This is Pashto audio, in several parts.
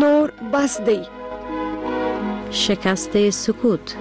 نور بس دی. شکست سکوت.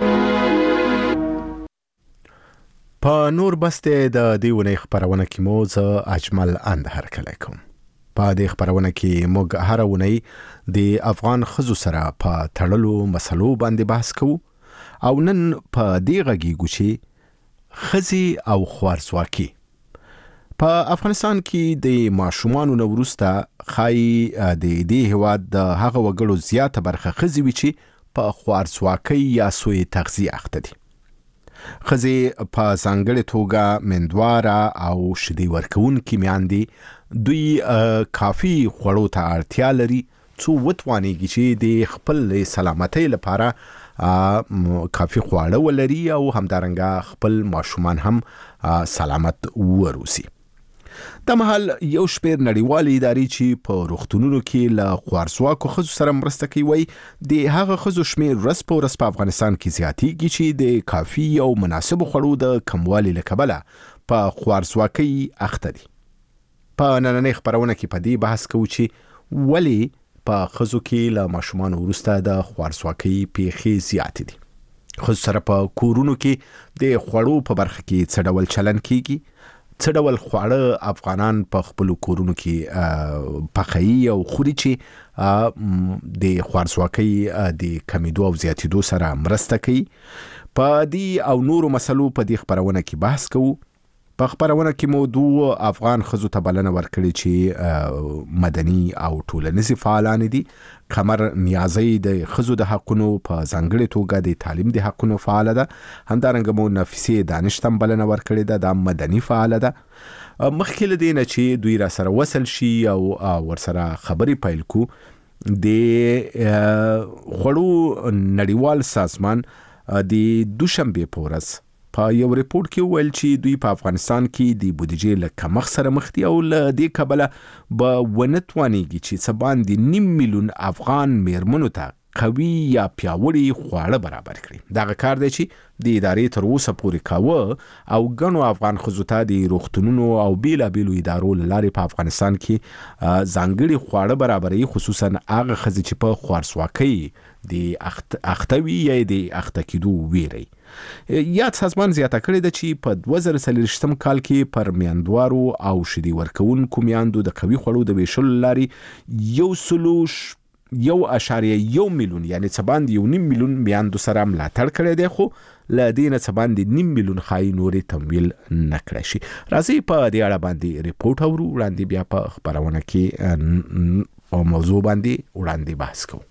په نور بس دی د دیونه خبرونه کې مو ز اجمل اند هر کله کوم. په دې خبرونه کې موږ هر ونی د افغان خزو سره په تړلو مسلو باندې بحث کوو او نن په دې غږیږو چې خزي او خوارزواکي په افغانستان کې د ماشومانو نورسته خای د دې هواد د هغه وګړو زیاته برخه خزي وي چې په خوارزواکي یا سوء تغذیه اخته دي. خزي په ځانګړې توګه مندواره او شیدې ورکوونکې میندې دوی کافي خوړو ته اړتیا لري څو وتوانیږي چې د خپل سلامتۍ لپاره کافي خواړه ولري او همدارنګه خپل ماشومان هم سلامت وروسي. د مهال یو شپیر نړیوال ادارې چې په روغتونونو کې له خوارزواکو خزو سره مرسته کوي د هغه خزو شمیر ورځ په ورځ په افغانستان کې زیاتېږي چې د کافي او مناسب خوړو د کموالي له کبله په خوارزواکۍ اخته دي. په نننۍ خبرونه کې په دې بحث کوو چې ولې په خزو کې له ماشومان وروسته د خوارزواکۍ پیښې زیاتې دي. خزو سره په کورونو کې د خوړو په برخه کې څه ډول چلن کیږي، څه ډول خواړه افغانان په خپل کورونو کې پخوي او خوري چې د خوارزواکۍ د کمیدو او زیاتېدو سره مرسته کوي. په دې او نورو مسلو په دې خبرونه کې بحث کوو. په خبرونه کې موضوع افغان خزو ته بلنه ورکړي چې مدني او ټولنیزي فعالان دي. قمر نیازی د خزو د حقونو په ځانګړې توګه د تعلیم د حقونو فعال ده. همدارنګه مو نفیسه دانش تم بلنه ورکړي ده د مدني فعال ده. مخکې له دې نه چې دوی را سره وصل شي او ورسره خبرې پیل کو د خوړو نړیوال سازمان د دوشنبه په ورځ په یو ریپورت کې ویل چې دوی په افغانستان کې د بودیجې له کمښت سره مخ دي او له دې کبله به ونتوانیږي چې څه باندې 9 میلیون افغان میرمنو ته قوي یا پیاوړي خواړه برابر کړي. دغه کار دی چې د ادارې تر اوسه پورې کاوه او ګڼو افغان ښځو ته د روغتونونو او بیلابیلو ادارو له لارې په افغانستان کې ځانګړي خواړه برابروي، خصوصا هغه ښځې چې په خوارزواکۍ د اختوي یا د اخته کېدو ویری. یاد سازمان زیاته کړې ده چې په 2023 کال کې پر میندوارو او شیدې ورکوونکو میندو د قوي خوړو د ویشلو لارې 1.1 میلیون یعنی څه باندې 1.5 میلیون میندو سره ملاتړ کړی دی، خو له دې نه څه باندې 9 میلیون خای نورې تمویل نه کړی شي. راځئ په دې اړه باندې ریپورت اورو، وړاندې بیا په خبرونه کې په موضوع باندې وړاندې بحث کوو.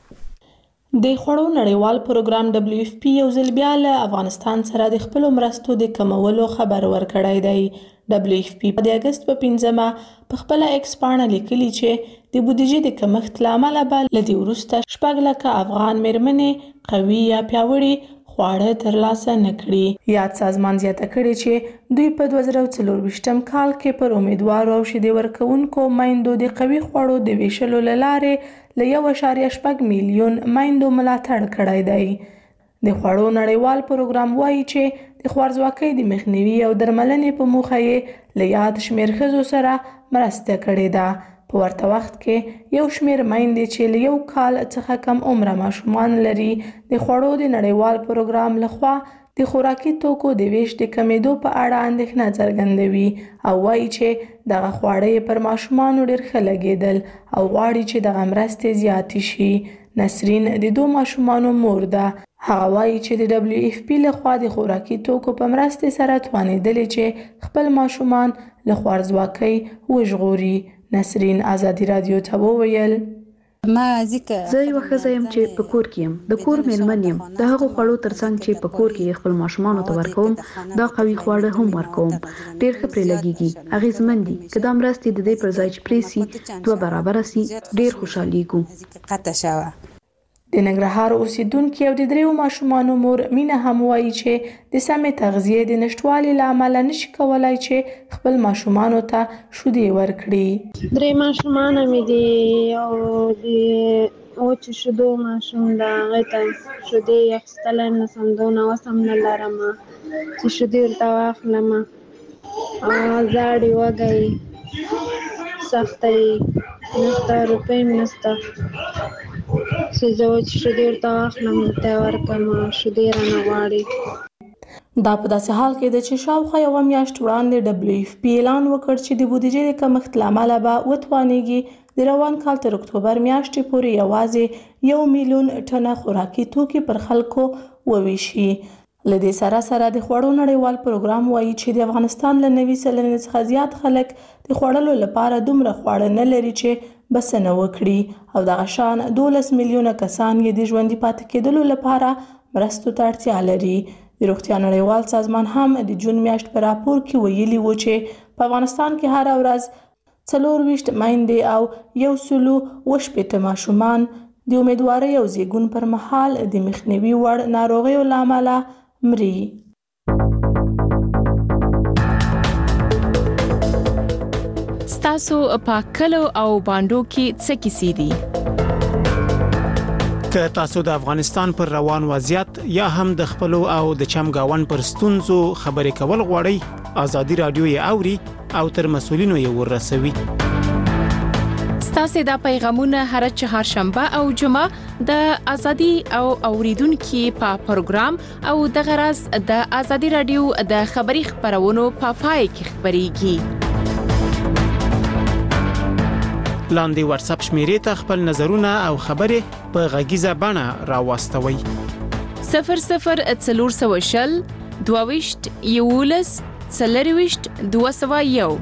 د خوړو نړیوال پروګرام WFP یو ځل بیا له افغانستان سره د خپلو مرستو د کمولو خبر ورکړی دی. WFP په اگست په 5مه په خپل ایکس پاڼه لیکلي چې د بودیجې د کمښت له امله به له دې وروسته 4 لکه افغان میرمنې قوي یا پیاوړي خواړه ترلاسه نه کړي. یاد سازمان زیاته کړې چې دوی په 2024 کال کې پر امیدوارو او شیدې ورکوونکو میندو د قوي خوړو د ویشلو له لارې له 1.8 میلیون میندو ملاتړ کړی دی. د خوړو نړیوال پروګرام وایي چې د خوارزواکۍ د مخنیوي او درملنې په موخه یې له یاد شمېر ښځو سره مرسته کړې ده. په ورته وخت کې یو شمېر میندې چې له 1 کال څخه کم عمره ماشومان لري د خوړو د نړیوال پروګرام لخوا د خوراکي توکو د ویش د کمیدو په اړه اندېښنه څرګندوي او وایي چې دغه خواړه پر ماشومانو ډېر ښه لګېدل او غواړي چې دغه مرستې زیاتې شي. نسرین د 2 ماشومانو مور ده. هغه وایي چې د WFP لخوا د خوراکي توکو په مرستې سره توانېدلې چې خپل ماشومان له خوارزواکۍ وژغوري. نسرین ازادي رادیو ته وویل زه یو ښځه یم چې په کور کې یم، د کور میرمن یم. د هغو خوړو ترڅنګ چې په کور کې خپل ماشومانو ته ورکوم دا قوي خواړه هم ورکوم. ډېر ښه پرې لګیږي، اغیزمن دي. که دا مرستې د دې پر ځای چې پرې سي 2 برابره سي ډېر خوشحالېږو. د ننګرهار اوسیدونکي او د 3 ماشومانو مور مینه هم وایي چې د سمې تغذیې د نشټوالي له امله نشي کولای چې خپل ماشومانو ته شیدې ورکړي. 3 ماشومان مې دي او د وچو شیدو ماشوم د هغې ته شیدې اخیستلی نه سم، دونه وس هم نه لرم چې شیدې ورته واخلم. زاړې وږی سخته نشته، روپۍ مې نشته چې زه چې شیدې ورته واخلم ورته یې ورکړم، شیدې رانه غواړي. دا په داسې حال کې ده چې شاوخوا یوه میاشت وړاندې WFP اعلان وکړ چې د بودیجې د کمښت له امله به وتوانیږي د روان کال تر اکتوبر میاشتې پورې یوازې 1 میلیون ټنه خوراکي توکي پر خلکو وویشي. له دې سره سره د خوړو نړیوال پروګرام وایي چې د افغانستان له 90 سلنې څخه زیات خلک د خوړلو لپاره دومره خواړه نه لري چې بسنه وکړي او دغه شان 12 میلیونه کسان یې د ژوندي پاتې کېدلو لپاره مرستو ته اړتیا لري. د روغتیا نړیوال سازمان هم د جون میاشت په راپور کې ویلي و چې په افغانستان کې هر ورځ 24 میندې او 180 ماشومان د امیدوارۍ او زیږون پر مهال د مخنیوي وړ ناروغیو له امله مري. ستاسو په کلو او باندو کې څه کیسې دي؟ که تاسو د افغانستان پر روان وضعیت یا هم د خپلو او د چمګاون پر ستونزو خبرې کول غواړئ، ازادي رادیو یې اوري او تر مسؤلینو یې ورسوي. ستاسو د پیغامونه هر چهارشنبه او جمعه د ازادي او اوریدونکو په پروګرام او د غرض د ازادي رادیو د خبري خبرونو په پای کې خبريږي. لاندې واتس اپ شمیرې ته خپل نظرونه او خبرې په غږیزه بڼه راوستوي. 0040 22 11 40 201.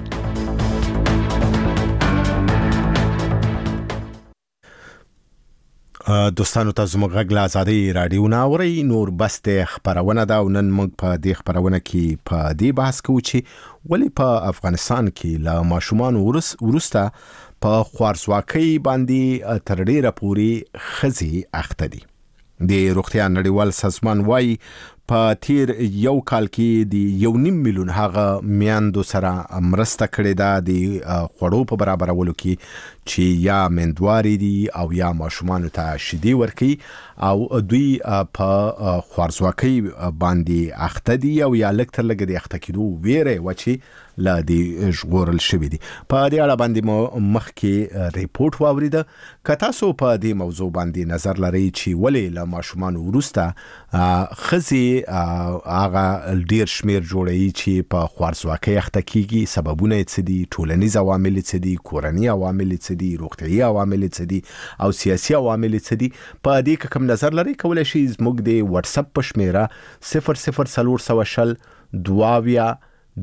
دوستانو تاسو موږ غږ له ازادي رادیو نه اورئ. نور بسته خبرونه ده او نن موږ په دې خبرونه کې په دې بحث کوو چې ولې په افغانستان کې لا ماشومان ورسته په خوارزواکۍ باندې تر ډیره پورې خزي اخته دي. د روغتیا نړیوال سازمان وايي په تیر یو کال کې د 1.5 میلیون هغه میاندو سره مرسته کړې ده د خوړو په برابرولو کې چې یا مندواري دي او یا ماشومان ته شیدې ورکي او دوی په خوارزواکۍ باندې اخته دي او یا لږ تر لږه د اخته کېدو ویره و چې لا دی ژغورل شوی دي. په دې اړه باندې مخکې ریپورت واوریده. که تاسو په دې موضوع باندې نظر لرئ چې ولې له ماشومان وروسته خزي هغه ډیر شمیر جوړي چې په خوارزواکۍ اخته کیږي، سببونه یې څه دي، ټولنیز عوامل څه دي، کورنی عوامل څه دي، روغتیايي عوامل څه دي او سیاسي عوامل څه دي، په دې کې کوم نظر لرئ کولای شئ زموږ د واتس اپ په شمیره 0040 22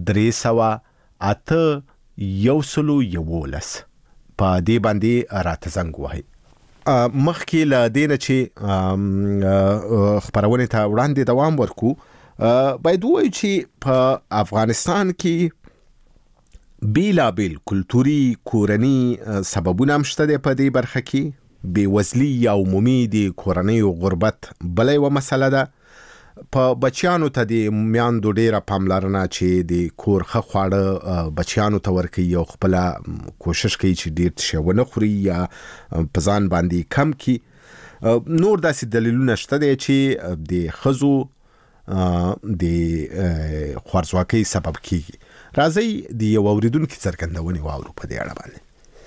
308 په دې باندې راته زنګ وهئ. مخکې له دې نه چې خبرونه ته وړاندې دوام ورکو، باید وایو چې په افغانستان کې بیلابیل کلتوري کورنی سببونه هم شته په دې برخه کې. بېوزلي یا عمومي د کورنۍ غربت بلې و مسله ده. په بچیانو ته د میاندو ډیره پاملرنه چې د کور ښه خواړه بچیانو ته ورکوي او خپل کوشش کوي چې ډیر څه ونه خوري یا په ځان باندې کم کړي. نور داسې دلیلونه شته دي چې د ښځو د خوارزواکۍ سبب کیږي. راځي د یو اوریدونکو څرګندونې واورو په دې اړه باندې.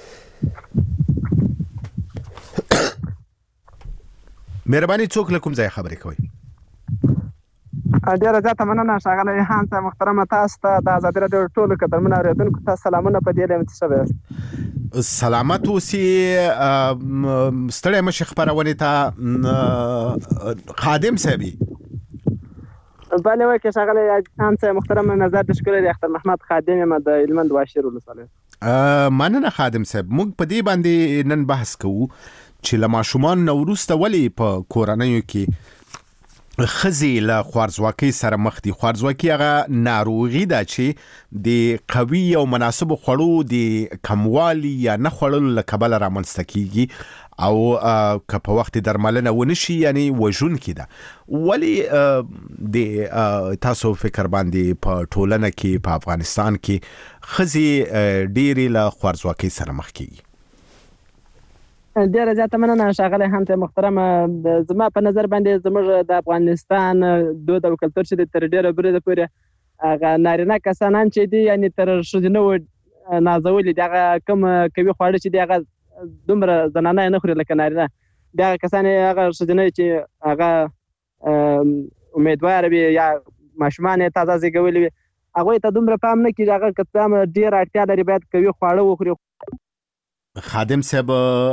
مهرباني څوک له کوم ځای خبرې کوي؟ ډیره زیاته مننه ښاغلی هانس محترمه، تاسو ته د ازادي راډیو ټولو قدرمنو اورېدونکو ته سلامونه په دې لمه څه سلامت اوسئ. ستړی مشه خبرونه ته خادم صاحب. بله وای که ښاغلی هانس محترمه، نظر د شکر اختر محمد خادم یم د هلمند واشیر ولسوالۍ. مننه خادم صاحب. موږ په دې باندې نن بحث کوو چې له ماشومان نه وروسته ولې په کورنیو کې خزي له خوارزواکۍ سره مخ دي. خوارزواکۍ هغه ناروغي ده چې د قوي او مناسب خوړو د کموالي یا نه خوړلو له کبله رامنځته کیږي او که په وخت درملنه ونشي یعنی وژونکې ده. ولی د تاسو فکر باندې په ټولنه کې په افغانستان کې خزي ډېرې له خوارزواکۍ سره مخ کیږي؟ ډیره زیاته مننه ښاغلی هانس محترمه. زما په نظر باندې زموږ د افغانستان دود او کلتور چې تر ډیره بریده پورې هغه نارینه کسانان چې دي یعنی تر ښځینه نازولي دي، هغه کوم کوي خواړه چې دي هغه دومره زنانه نه خوري لکه نارینه. بیا هغه کسان هغه ښځینه چې هغه امیدوار وي یا ماشومان یې تازه زیږولي وي هغوی ته دومره پام نه کېږي. هغه که هم ډېر اړتیا لري باید قوي خواړه وخوري. خادم صاحب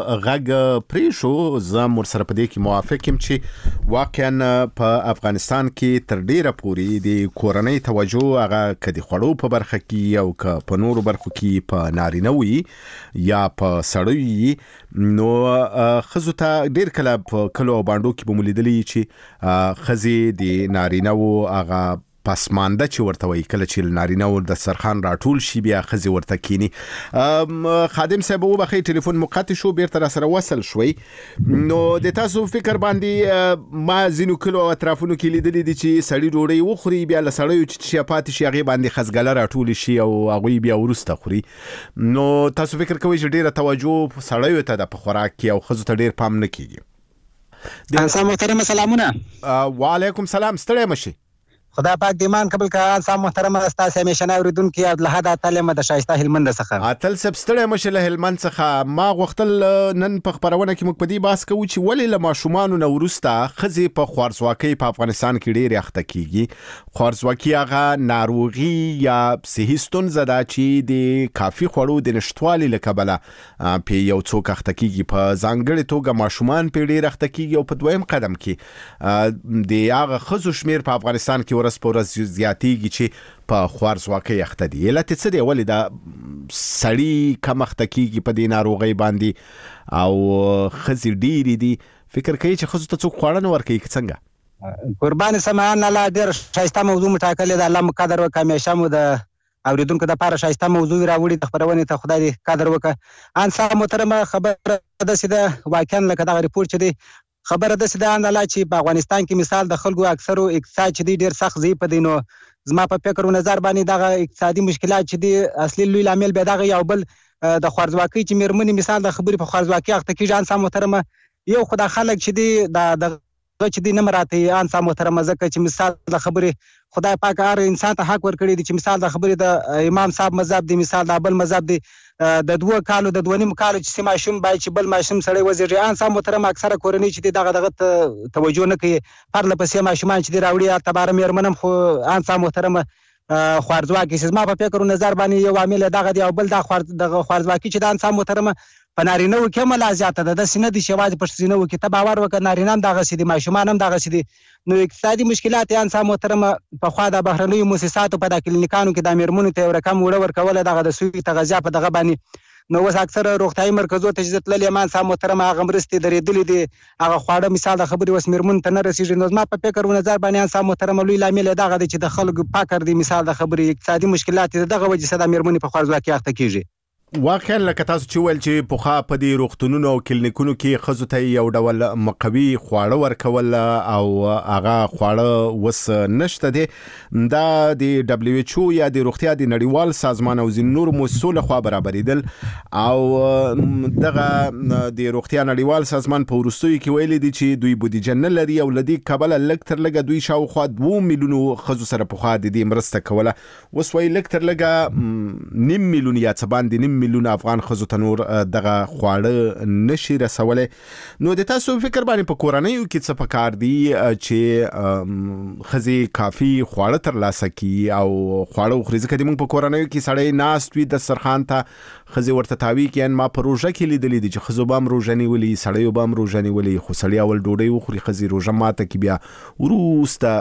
غږ پرې شو، زه ورسره په دې کې موافق یم چې واقعا په افغانستان کې تر ډیره پورې د کورنۍ توجه هغه که د خوړو په برخه کې او که په نورو برخو کې په نارینه وي یا په سړیو وي نو ښځو ته ډیر کله په کلو او بانډو کې به مو لیدلي چې ښځې د نارینه وو هغه پسمانده چې ورته وایي کله چې نارینه ور د سرخان راټول شي بیا ښځې ورته کینی. خادم صاحب وبخښئ ټلیفون مو قطع شو، بیرته را سره وصل شوي. نو د تاسو فکر باندې ما ځینو کلو او اطرافونو کې لیدلي دي چې سړي ډوډۍ وخوري بیا له سړیو چې پاتې شي هغې باندې خزګله راټولې شي او هغوی بیا وروسته خوري. نو تاسو فکر کوئ چې ډیره توجه سړیو ته ده په خوراک کې او ښځو ته ډیر پام نه کیږي؟ انسان محترم سلامونه. وعلیکم سلام، ستړی مشي. خدا پاک د ایمان قبل کړه. انسان محترم تاسو همیشه اوریدونکو او له حدا تعلیم د شایسته هلمند څخه اتل سب ستړی مشه له هلمند څخه. ما غوښتل نن په خبرونه کې موږ په دې باس کوو چې ولې له ماشومان نو ورسته ښځې په خوارزواکۍ په افغانستان کې ډېر اخته کیږي. خوارزواکي هغه ناروغي یا صحي ستونزه ده چې د کافي خوړو د نشټوالي له کبله په یو څوک اخته کیږي. په ځانګړې توګه ماشومان په ډېر اخته کیږي او په دویم قدم کې د هغه ښځو شمیر په افغانستان کې ورځ په ورځ زیاتېږي چې په خوارزواکۍ اخته دي. علت څه دی؟ ولې دا سړي کم اخته کیږي په دې ناروغۍ باندې او ښځې ډېرې دي؟ فکر کوي چې ښځو ته څوک خواړه نه ورکوي که څنګه؟ قربان سمعان الله ډېر ښایسته موضوع مو ټاکلې ده. الله مو قدر وکړه. همیشه مو د اوریدونکو دپاره ښایسته موضوع راوړي د خپرونې ته خدای دې قدر وکړه. انسان محترمه خبره داسې ده واقعا لکه دغه ریپورټ چې دی خبره داسې ده انداله چې په افغانستان کې مثال د خلکو اکثرو اقتصاد چې دی ډېر سخت ضعیف دی. نو زما په فکر و نظر باندې دغه اقتصادي مشکلات چې دی اصلي لوی لامل بیا دغه یو بل د خوارزواکۍ چې مېرمنې مثال د خبرې په خوارزواکۍ اخته کېږي. انسان محترمه یو خو دا خلک چې دی دغه چې دی نه مراته انسان محترمه ځکه چې مثال د خبرې خدای پاک هر انسان ته حق ورکړی دی چې مثال د خبرې د امام صاحب مذهب دی، مثال د بل مذهب دی، د 2 کالو د 2.5 کالو چې ماشوم باید چې بل ماشوم سړی وزېږي. انسان محترم اکثره کورنۍ چې دغه توجه نه کوي پرله پسې ماشومان چې راوړي تباره مېرمنم خو انسان محترم خوارزواکي زما په فکر و نظر باندې یو عامل دغه دی او بل د خوارزواکي چې د انسان محترم په نارینه و کې هم لا زیاته ده. داسې نه دي چې یوازې په ښځینه و کې ته باور وکړه نارینه هم دغسې دي ماشومان هم دغسې دي. نو اقتصادي مشکلات یې انسان محترمه پخوا د بهرنیو مؤسساتو په دا کلینیکانو کې د مېرمنو ته یو رقم وړه ورکوله دغه د سوي تغذیه په دغه باندې. نو اوس اکثره روغتیایي مرکزو ته چې زه تللی یم انسان محترمه هغه مرستې درېدلې دي هغه خواړه مثال د خبرې اوس مېرمنو ته نه رسېږي. نو زما په فکر و نظر باندې انسان محترمه لوی لامل یې دغه دی چې د خلکو فقر دی مثال د خبرې اقتصادي مشکلات د دغه وجې څخه د مېرمنې په خوارزواکۍ اخته کیږي. واقعا لکه تاسو چې ویل چې پخوا په دې روغتونونو او کلینیکونو کې ښځو ته یو ډول مقوي خواړه ورکول او هغه خواړه اوس نشته دي. دا د دبليو ایچ او یا د روغتیا د نړیوال سازمان او ځینو نورو مؤسسو لخوا برابرېدل او دغه د روغتیا نړیوال سازمان په وروستیو کې ویلي دي چې دوی بودیجه نه لري او له دې کبله لږ تر لږه دوی شاوخوا 2 میلیونو ښځو سره پخوا د دې مرسته کوله. اوس وایي لږ تر لږه 9 میلیون یا څه باندې 9 میلیون افغان ښځو ته نور دغه خواړه نشي رسولی. نو د تاسو فکر باندې په کورنیو کې څه پکار دي چې ښځې کافي خواړه ترلاسه کړي او خواړه وخوري؟ ځکه د موږ په کورنیو کې سړی ناست وي دسترخوان ته ښځې ورته تاوي کړي. ما په روژه کې لیدلی دي چې ښځو به هم روژه نیولي سړیو به هم روژه نیولي خو سړي اول ډوډۍ وخوري ښځې روژه ماته کړي بیا وروسته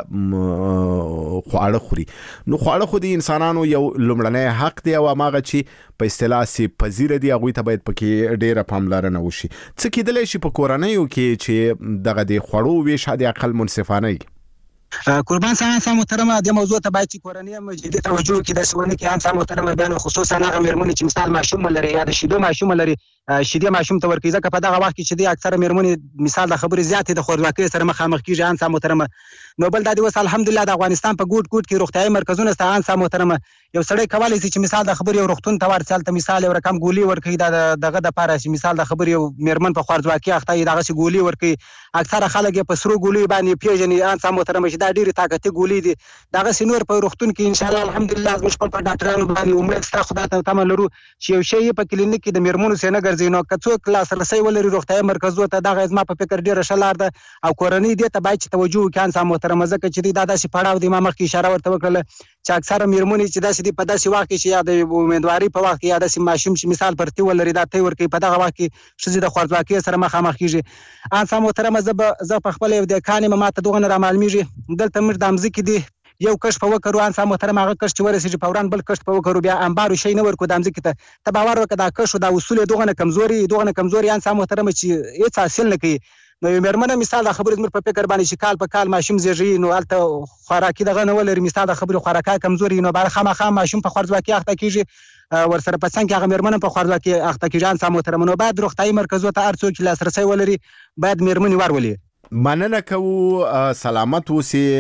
خواړه خوري. نو خواړه خو د انسانانو یو لومړنی حق دی او هماغه چې په اصطلاح سي پذیره دي هغوی ته باید پکې ډېره پاملرنه وشي. څه کېدلی شي په کورنیو کې چې دغه د خوړو ویش حد اقل منصفانه وي؟ قربان انسان محترمه د موضوع ته باید چې کورنۍ مجدي توجه وکړي داسې ونه کړي. انسان محترمه بیا خصوصا هغه مېرمنې چې مثال ماشوم لري یا د شیدو ماشوم لري شیدې ماشوم ته ورکوي ځکه په دغه وخت کې چې دی اکثره مېرمنې مثال د خبرې زیاتې د خوارزواکۍ سره مخامخ کېږي. انسان محترمه نو بل دا دی اوس الحمدلله د افغانستان په ګوټ ګوټ کې روغتیایي مرکزونه شته. انسان محترمه یو سړی کولی شي چې مثال د خبرې یو روغتون ته ورسي هلته مثال یو رقم ګولۍ ورکوي دغه دپاره چې مثال د خبرې یو مېرمن په خوارزواکۍ اخته وي دغسې ګولۍ ورکوي. اکثره خلک یې په سرو ګولیو باندې پېژني. انسان محترمه چې چې دا ډېرې طاقتي ګولۍ دي دغسې نور په روغتون کې انشاءالله الحمدلله زموږ خپل په ډاکټرانو باندې امید شته خدای ته تمه لرو چې یو شی په کلینیک کې د میرمنو سره نه ګرځي نو که څوک لاسرسی ولري روغتیايي مرکزونو ته دغه زما په فکر ډېره ښه لار ده او کورنۍ دې ته باید چې توجه وکړي انسان محترمه ځکه چې دا داسې پړاو دی ما مخکې اشاره ورته وکړله چې اکثره میرمنې چې داسې دي په داسې وخت کې چې یا د امیدوارۍ په وخت کې یا داسې ماشوم چې مثال پر تی ولري دا تی ورکوي په دغه وخت کې ښځې د خوارځواکۍ سره مخامخ کېږي انسان محترمه زه په خپله یو دهقان یم ما ته دغه نه رامعلومېږي دلته موږ د مځکې دي یو کښت په وکړو انسان محترم هغه کښت چې ورسېږي فوراً بل کښت په وکړو بیا انبارو شی نه ورکړو د مځکې ته باور وکړه دا کښت دا اصول یې دغه نه کمزوري انسان محترمه چې هېڅ حاصل نه کوي نو یو مېرمنه مثال د خبرې زموږ په فکر باندې چې کال په کال ماشوم زېږوي نو هلته خوراکي دغه نه ولري مثال د خبرې خوراکي کمزوري نو باره خامخا ماشوم په خوارځواکۍ اخته کېږي ورسره په څنګ کې هغه مېرمنه په خوارځواکۍ اخته کېږي انسان محترمه نو باید روغتیايي مرکزونو ته هر څوک چې لاسرسی ولري باید مېرمنې ورولي مننه کوو سلامت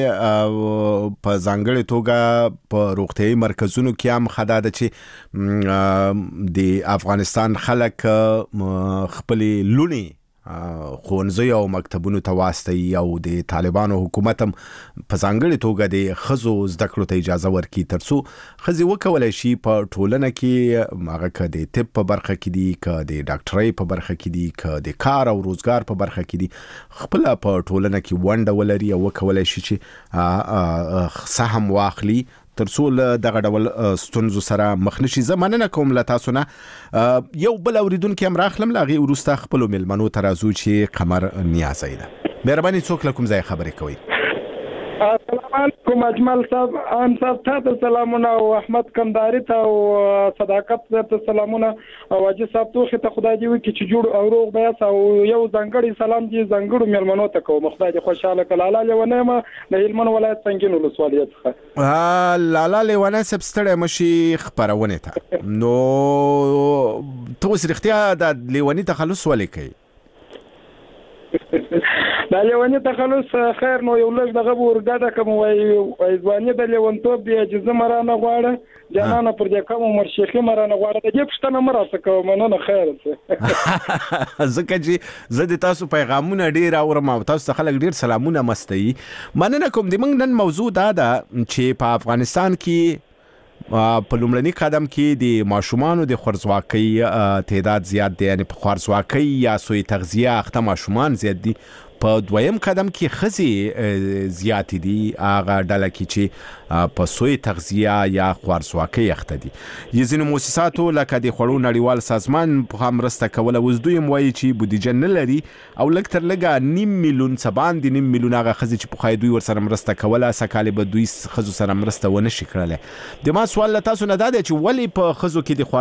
اوسې په ځانګړې توګه په روغتیايي مرکزونو کې هم خدا ده چې د افغانستان خلک خپلې لونی ښوونځیو او مکتبونو ته واستوي او د طالبانو حکومت هم په ځانګړې توګه د ښځو زده کړو ته اجازه ورکړي تر څو ښځې وکولی شي په ټولنه کې هغه که د طب په برخه کې دي که د ډاکټرۍ په برخه کې دي که د کار او روزګار په برخه کې دي خپله په ټولنه کې ونډه ولري او وکولی شي چې سهم واخلي تر څو له دغه ډول ستونزو سره مخ نشي. زه مننه کوم له تاسو نه. یو بل اوریدونکي هم راخلم له هغې وروسته خپلو مېلمنو ته راځو چې قمر نیازی ده. مهرباني څوک له کوم ځای خبرې کوئ؟ السلام علیکم اجمل صاحب ان صاحب ته سلامونه او احمد کنداری ته او صداقت ته سلامونه او اجي صاحب ته خدای دې وکړي چې جوړ او روغ بیاس او یو ځانګړي سلام دې ځانګړو مېلمنو ته کوم خدای دې خوشاله کړي. لالا لیونه د هلمند ولایت څنګه ولسوالۍ څخه لالا لیونه سب ستړی مشي خبرونه ته نو تو سرختیا د لیونی تخلص ولې کوي؟ دا لیونی تخلص خیر نو یو لږ دغه ورګاده کوم وای ځواني د لیونتوب دی اجازه مرانه غواړه جانانه پر دې کوم عمر شیخي مرانه غواړه د دې پښتنه مراسته کوم نه خیر څه زکه چې زه د تاسو پیغامونه ډیر اورم او تاسو خلک ډیر سلامونه مستي. مننه کوم د موږ نن موضوع دا ده چې په افغانستان کې په لومړني قدم کې د ماشومانو د خوارځواکۍ تعداد زیات دی یعنی په خوارځواکۍ یا سوی تغذیه اخته ماشومان زیات دي. په دویم قدم کې ښځې زیاتې دي هغه ډله کې چې په سوی تغذیه یا خوارځواکۍ اخته دي. ځینو مؤسساتو لکه د خوړو نړیوال سازمان په مرسته کوله اوس دوی هم وایي چې بودیجه نه لري او لږ تر لږه 9 میلیون څه باندې 9 میلیون هغه ښځې چې پخوی دوی ورسره مرسته کوله سږکال به دوی ښځو سره مرسته ونه شي کړلی. د ما سوال له تاسو نه دا دی چې ولې په ښځو کې د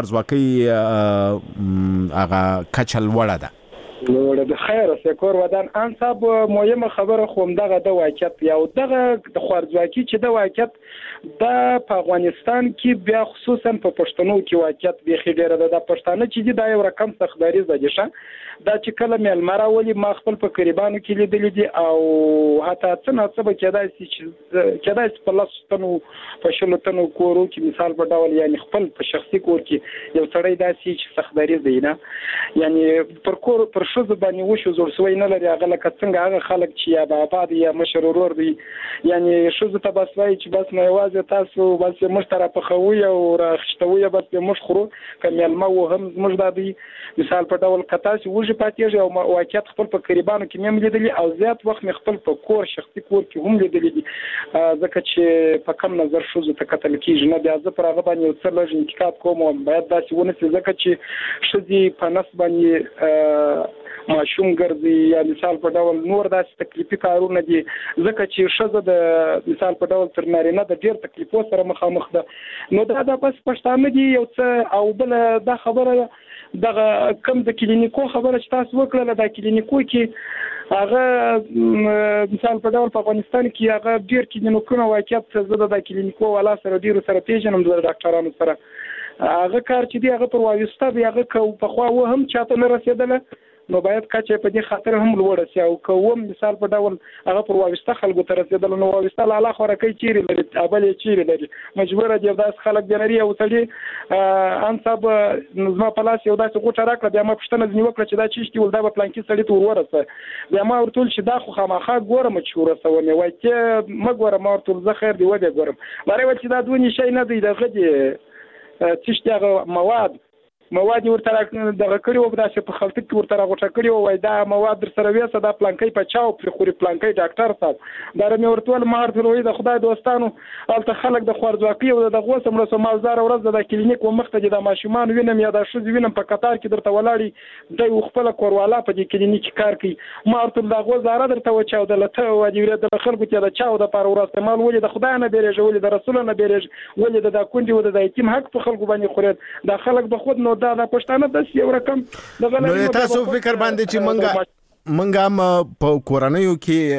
خوارځواکۍ هغه کچه لوړه ده؟ نو د خیر سکور ودان ان صاحب مهمه خبره خو دغه د واقعیت یا دغه د خوارځواکۍ چې د واقعیت د په افغانستان کې بیا خصوصا په پښتنو کې واقعیت به خډيره ده. د پښتانه چې دا یو رقم سختداري زده دا چې کله مېلمه راولي ما خپل په قریبانو کې لیدل دي او حتی څنګه څه کېدای شي په لاسونو په شلو تنو کورو کې مثال په ډول یعنی خپل په شخصي کور کې یو سړی داسې چې سختداري دی نه یعنی پر کور پر شوز باندې وشو زور سوی نه لري هغه لکه څنګه هغه خلک چې یا بابا دي یا مشر ورور دي یعنی شوز ته بس وایي چې بس نه یوازې تاسو بس مشترک په خوي او راخښتوي بس مش خورو کملمه وهم مش دادي مثال په ډول کتاس وجه پاتېږي او واقعیت خپل په قریبانو کې مې لیدلې او زیات وخت مې خپل په کور شخصي کور کې هم لیدلې دي ځکه چې په کم نظر شوز ته قتل کېږي نه بیا زه پر هغه باندې یو څه لږ انتقاد کوم او باید داسې ونسي ځکه چې شوزي په نس باندې ماشوم ګرځي یا مثال په ډول نور داسې تکلیفي کارونه دي ځکه چې ښځه د مثال په ډول تر نارینه د ډېر تکلیفو سره مخامخ ده. نو دا بس پښتانه دي یو څه او بل دا خبره دغه کم د کلینیکو خبره چې تاسو وکړه د کلینیکو کې هغه مثال په ډول په افغانستان کې هغه ډېر کلینیکونه واقعیت زه د کلینیکو والا سره ډېر سره پیژنم د ډاکټرانو سره هغه کار چې دی هغه پر وایسته دی هغه کو په خوا و هم چاته نه رسیدله نو باید کچې په دې خاطر هم لوړ شي او کوم مثال په ډول هغه پر واوسته خلکو ته رسیدل نو واوسته لاله خورکې چیرې لري ابل چیرې لري مجبور دي داس خلک جنري او سړي انصاب نظم په لاس یو داسې غوټه راکړه بیا ما پښتنه ځنی وکړه چې دا چیشتي ولدا په پلان کې سړی ته ورورسه بیا ما ورتول چې دا خو خامخا ګورم چې ورسونه وای چې مګوره ما ورتول زه خیر دی وځه ګورم لاره و چې دا دونی شي نه دی دغه دي چیشتي مواد ورته دغه کړي و داسې په خلطه کې ورته راغوټه کړي وای دا مواد در سره وېسه دا پلانکې په چاو پر خوري پلانکې ډاکټر صاحب دا مې ورتول مار ته د خدای دوستانو الته خلک د خوارځواکي او د غوسه مرسو مالزار ورځ د کلینیک و مخته د ماشومان وینم یا د شوز وینم په قطار کې درته ولاړی د خپل کوروالا په دې کلینیک کار کوي مار ته د غوزاره درته وچاو د لته و دې د خلکو ته د چاو د پر ورځ مال ولې د خدای نه بیرېږي ولې د رسول نه بیرېږي ولې د کونډي و د یتیم حق په خلکو باندې خوري دا خلک به خود نو دا پښتانه د یو رقم نو تاسو فکر باندې چې منګه په کورنیو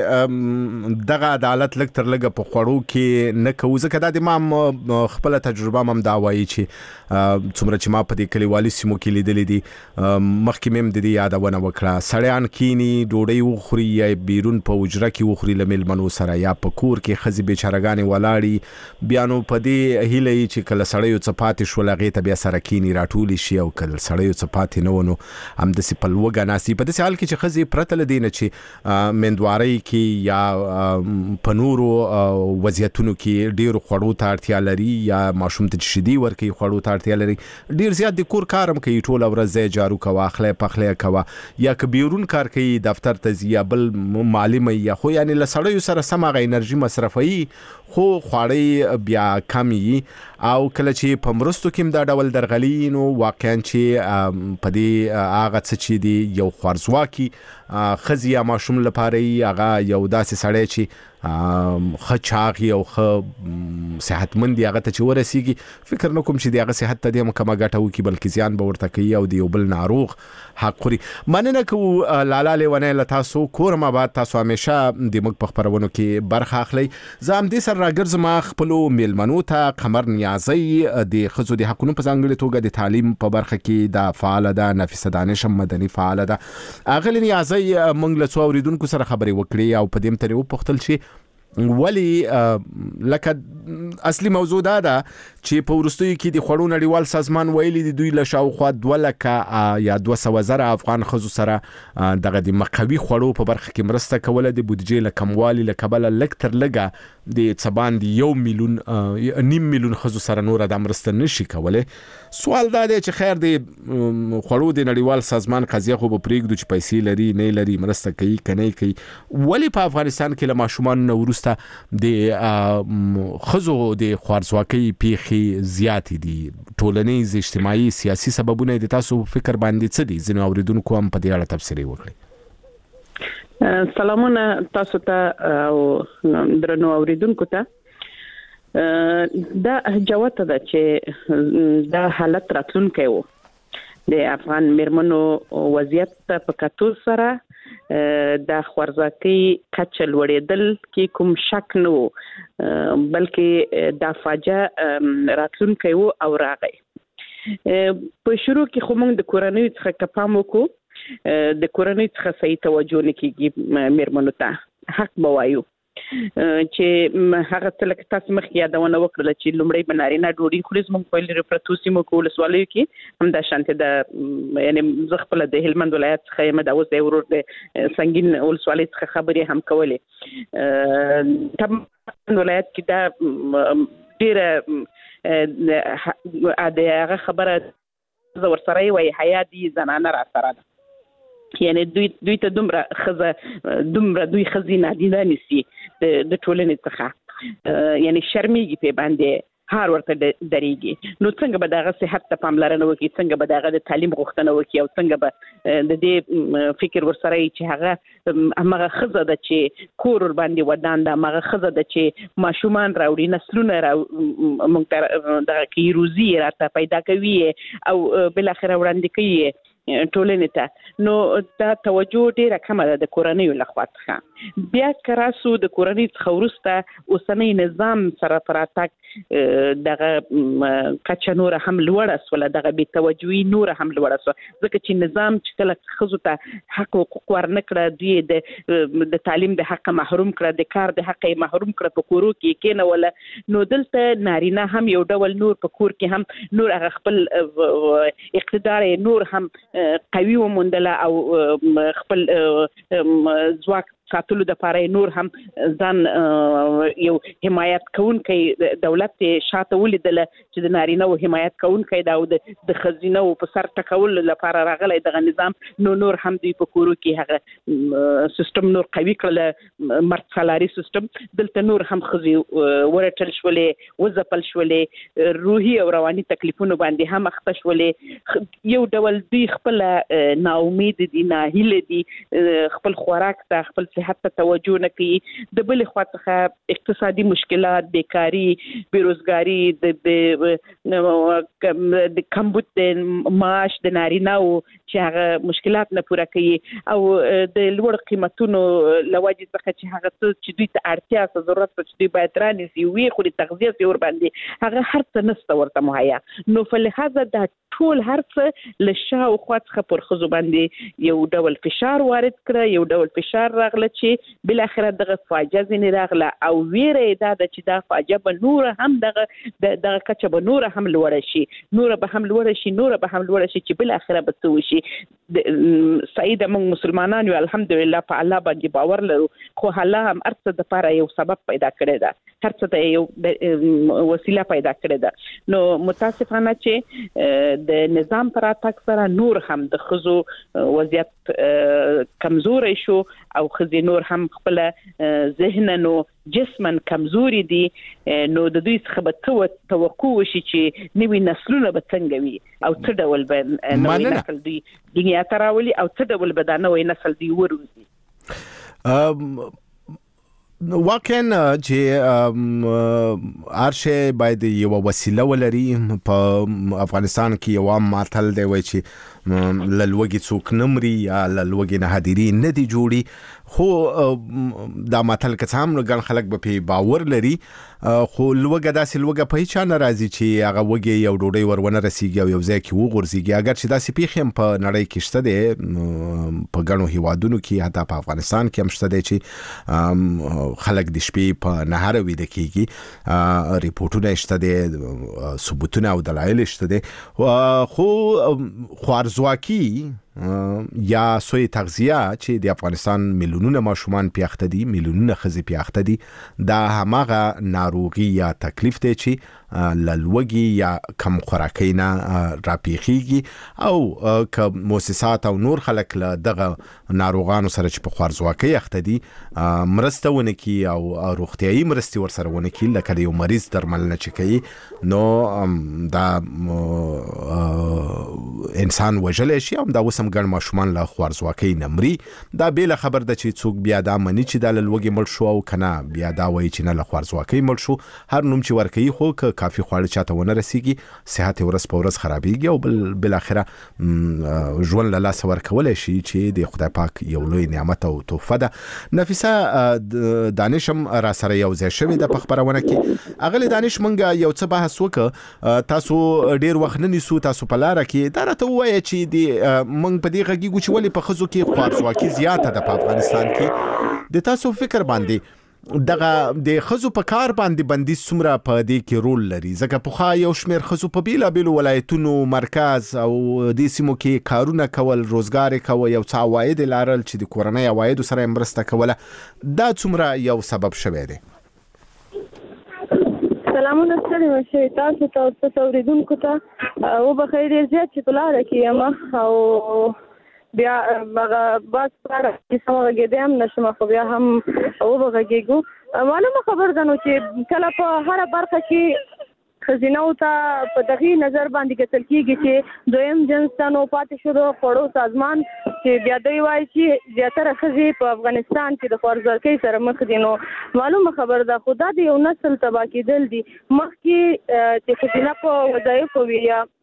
کې دغه عدالت لک تر لګه په خړو کې نه کوي ځکه د ما خپل تجربه مم دا وایي چې څومره چې ما په دې کلیوالي سیمو کې لیدلې دي مخکې مم د دې یادونه وکړه سړیان کینی ډوډۍ وخوري یا بیرون په وجره کې وخوري لمل منو سره یا په کور کې خزي بیچارهګانې ولاړی بیا نو په دې هیله چې کله سړیو صفات شول غې ته بیا سره کینی راټول شي او کله سړیو صفات نه ونو هم د سپل وګا ناسي په دې حال کې چې خزي پرته لدینه چې مندواري کې یا پنورو وضعیتونو کې ډیر خړو ته اړتیا لري یا ماشوم ته شدي ورکی خړو ته اړتیا لري ډیر زیات د کور کارم کوي ټول ورځ جارو کوا اخلې پخلې کوا یا کبیرون کار کوي دفتر ته زی بل معلم یا خو یعنی لسړیو سره سمغه انرژي مصرفي خو خواړی بیا کمی او کله چې په مرستو کې دا ډول درغلي نو واقعا چې په دې هغه څه چې دی یو خرڅواکي خزي یا ماشوم لپاره هغه یو داسې سړی چې خچاغي او صحتمند هغه ته چې ورسیږي فکر نکوم چې دغه صحت ته د مکمه ګټو کې بلکې زیان به ورته کوي او دی بل ناروغ حق خوري مننه کو لالا لیونه له تاسو کورم آباد تاسو همیشه د مګ په خبرونو کې برخه اخلي زم دې سر راګرځم خپل میلمنو ته قمر نیازي د خزو د حقونو په ځانګړي توګه د تعلیم په برخه کې د فعال ده نفیسه دانش مدني فعال ده اغلی نیازي موږ له څو اوریدونکو سره خبرې وکړې او په دې متری وپختل شي ولی لکه اصلي موضوع دا ده چې په ورستوي کې د خړو نړیوال سازمان ویلي د دوی له شاوخوا 2 لکه یا 200 زره افغان خزو سره دغه د مقوي خړو په برخه کې مرسته کوله د بودیجې له کموالي له کبل لکتر لګه د څبان د 1 میلیون نیم میلیون خزو سره نور د مرسته نشي کوله سوال دا دی چې خیر د خړو د نړیوال سازمان قضیه خو په پریږدو چې پیسې لري نه لري مرسته کوي کنه کوي ولی په افغانستان کې له ماشومان ورسته د خزو د خوارځواکۍ پیخي زیات دي ټولنیز اجتماعي سیاسي سببونه د تاسو فکر باندې څه دي ځنه اوریدونکو هم په دې اړه تفسیر وکړي سلامونه تاسو ته او درنو اوریدونکو ته دا جوته ده چې دا حالت راتلونکی وو د افغان مرمنو وضعیت په کتو سره د خوارځواکۍ کچه لوړېدل کې کوم شک نه وو بلکې د فاجعه راتلونکی وو او راغی په شروع کې خو موږ د کورنۍ څخه کپام وکړو د کورنۍ څخه صحیح توجه نه کیږي مرمنو ته حق بوایو چې هغه تلک تاسو مخکې یادونه وکړه چې لومړی بنارینه ډوډۍ خوري موږ په لریپراتوسی مو کول سوالو کې هم د شانته د یعنی زه خپل د هلمند ولایت څخه یم د اوس د ورور د سنگین ولسوالۍ څخه خبرې هم کولې تم ولایت کې دا ډیره د هغه خبره زور سره وي حیا دي زنانه را سره ده یعنی دوی ته دومره دوی خزینه دي نه نسی د ټولنې څخه یعنی شرمېږي په باندې هر ورته درېږي نو څنګه به دغه صحت ته پاملرنه وکړي څنګه به دغه د تعلیم غوښتنه وکړي او څنګه به د دې فکر ورسره چې هغه هغه خزه ده چې کور باندې ودان ده هغه خزه ده چې ماشومان راوړي نسلونه موږ ته دغه کی روزي راته پیدا کوي او بل اخر وړاندې کوي ټولنې ته نو دا توجه ډیره کمه ده د کورنۍ لخوا څخه بیا کراسو د کورنۍ څخه ورسته اوسنۍ نظام سره پراتک دغه کچا نور هم لوړه سوله دغه بې توجهي نور هم لوړه سو ځکه چې نظام چې کله ښځو ته حق حقوق ورنکړه دوی د تعلیم د حق محروم کړه د کار د حق محروم کړه په کورو کې کېنوله نو دلته نارینه هم یو ډول نور په کور کې هم نور هغه خپل اقتدار نور هم قوي وموندله او خپل ځواک ساتلو د پاره نور هم ځان یو حمایت کوونکی دولت شاته ولیدل چې د نارینه او حمایت کوونکی دا د خزینه او په سر ټکول لپاره راغلی دغه نظام نور هم دوی په کورو کې هغه سیستم نور قوي کړل مرد سالاري سیستم دلته نور هم خزي ورټل شولې وزپل شولې روحي او رواني تکلیفونو باندې هم اخته شولې یو ډول دوی خپل ناامید دي ناهیله دي خپل خوراک ته خپل صحت ته توجه نه کوي د بل خوا څخه اقتصادي مشکلات بیکاری بیروزګاری د کمبود د معاش د نارینه‌و چې هغه مشکلات نه پوره کوي او د لوړ قیمتونو لوجه څخه چې هغه چې دوی ته اړتیا څه ضرورت چې دوی باید رانیسي وي خو د تغذیه څور باندې هغه هر څه نشته ورته مهیا نو فلهذا دا ټول هر څه له شاو خوا څخه پر خزو باندې یو ډول فشار وارد کړ یو ډول فشار راغله چې بل اخر دغه فاجعه زنی راغله او ویره دا چې دا فاجعه به نور هم دغه کچه به نور هم لوړ شي نور به هم لوړ شي چې بل اخر به څه وشي سعید موږ مسلمانان یو الحمدلله په الله باندې باور لرو خو الله هم ارڅ د لپاره یو سبب پیدا کړی دا هر څه ته یو وسیله پیدا کړی دا نو متاسفانه چې د نظام پر اتاک سره نور هم د خزو وضعیت کمزوري شو او خزي نور هم خپل ذهننو جسمن کمزوري دي نو د دوی څخه به توقع وشي چې نوې نسلونه به څنګه وي او څه ډول به نوې نسل دوی دنیا ته راولي او څه ډول به دا نوې نسل دوی وروزي واقعا چې ارشه باید یو وسیله ولري په افغانستان کې یو عام ماتل دی وای چې للوګي څوک نمري یا للوګي نه حاضری نه دی جوړي خو دا ماتل که هم ګڼ خلک به په باور لري خو لوګه داسې لوګه په هیڅ نه راځي چې هغه وګي یو ډوډۍ ورونه رسیږي او یو ځای کې وغورځيږي اگر چې داسې پیښې په نړۍ کې شته دي په ګڼو هیوادونو کې حتی په افغانستان کې هم شته دي چې خلک د شپې په نهار ویده کیږي ریپورتونه شته دي ثبوتونه او دلایل شته دي خو خوارزواکی یا سوی تغذیه چې د افغانستان میلیونونه ماشومان پیاخته دي میلیونونه خزي پیاخته دي دا هماغه ناروغي یا تکلیف دی چې للوګي یا کم خوراکۍ نه راپیخیږي او که مؤسسات او نور خلک له دغه ناروغانو سره چې په خوارزواکۍ اخته دي مرسته ونه کی او روغتیايي مرستې ورسره ونه کی لکه یو مریض درملنه چې کوي نو دا انسان وجلی شي هم دا وسم ګڼ ماشومان له خوارزواکۍ نمري دا بیل خبر ده چې څوک بیا دا مني چې د لوګي مړ شو او کنه بیا دا وایي چې نه له خوارزواکۍ مړ شو هر نوم چې ورکوي خو کافي خواړه چاته ونه رسیږي صحت ورځ په ورځ خرابېږي او بل اخره ژوند له لاسه ورکولی شي چې د خدای پاک یو لوی نعمت او تحفه ده نفیسه دانش هم را سره یو ځای شوې ده په خپرونه کې اغلی دانش مونږ یو څه بحث وکړو تاسو ډیر وخت نه نیسو تاسو په لاره کې دا راته ووایه چې مونږ په دې غږیږو چې ولې په ښځو کې خوارزواکي زیاته ده په افغانستان کې د تاسو فکر باندې دغه د خزو په کار باندې بندیز څومره په دې کې رول لري ځکه پخوا یو شمېر خزو په بیلابیلو ولایتونو مرکز او دې سیمو کې کارونه کول روزګار کول یو څه عواید لرل چې د کورنۍ عوایدو سره مرسته کوله دا څومره یو سبب شوی دی سلامونه ستړي مشه تاسو ته اوریدونکو ته او بخیر ډیر زیات چې په لاره کې یم او بیا هغه باز پاره چې څنګه کېدم نشم خو بیا هم او بغږیږو معلومه خبر ده نو چې کله په هر برخه کې خزینه او ته په دغه نظر باندې کتل کېږي چې دویم جنسانو پاتې شو د خړو سازمان چې بیا دوی وایي چې زیاتره خزي په افغانستان کې د خوارزواکۍ سره مخ دي نو معلومه خبر ده خدا دې یو نسل تبا کېدل دي مخکې چې خزینه په وظایفو وي یا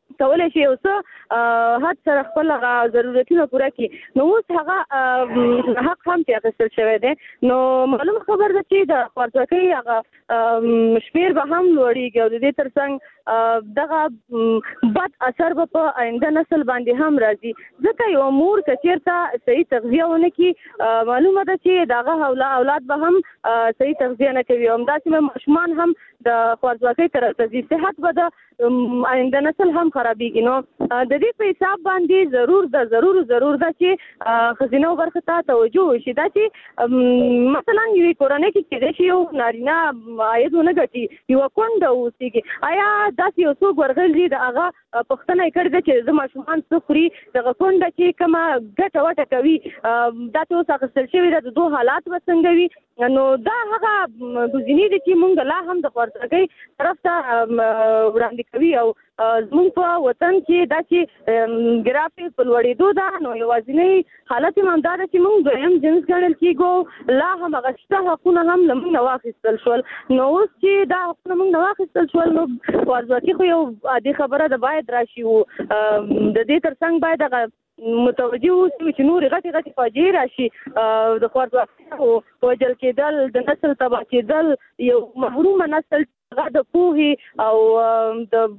کولای شي اوس حد سره خپل ضرورتونه پوره کړي. نو اوس هغه حق هم اخیستل شوی دی. نو معلومه خبر ده چې د خوارځواکۍ هغه شمېر به هم لوړېږي او د دې ترڅنګ دغه بد اثر به په آینده نسل باندې هم راځي. ځکه یو مور که چېرته صحیح تغذیه ونه کړي معلومه ده چې دغه اولاد به هم صحیح تغذیه نه کوي. همداسې ماشومان هم د خوارځواکۍ طرف ته ځي. صحت به د آینده نسل هم خرابېږي. نو د دې په حساب باندې ضرور ده چې ښځینه برخه ته توجه وشي. دا چې مثلا یوې کورنۍ کې کېدای شي یو نارینه عاید ونه ګټي، یوه کونډه اوسېږي. آیا داسې یو څوک ورغلی د هغه پوښتنه یې کړې ده چې زه ماشومان څه خوري، دغه کونډه چې کومه ګټه وټه کوي دا چې اوس اخیستل شوې ده د دوه حالات به څنګه وي. نو دا هغه ګزینې دي چې موږ لا هم د خوارځواکۍ طرف ته وړاندې کوي. او زموږ په وطن کې دا چې ګرافي په لوړېدو ده، نو یوازینی حالت هم همدا ده چې موږ دویم جنس ګڼل کېږو. لا هم هغه شته حقونه هم له موږ نه واخیستل شول. نو اوس چې دا حقونه موږ نه واخیستل شول نو خوارځواکي خو یو عادي خبره ده، باید راشي. و د دې ترڅنګ باید هغه متوجه اوسو چې نورې غټې فاجعې راشي. د خوارځواکۍ وژل کېدل، د نسل تباه کېدل، یو محرومه نسل هغه د پوهې او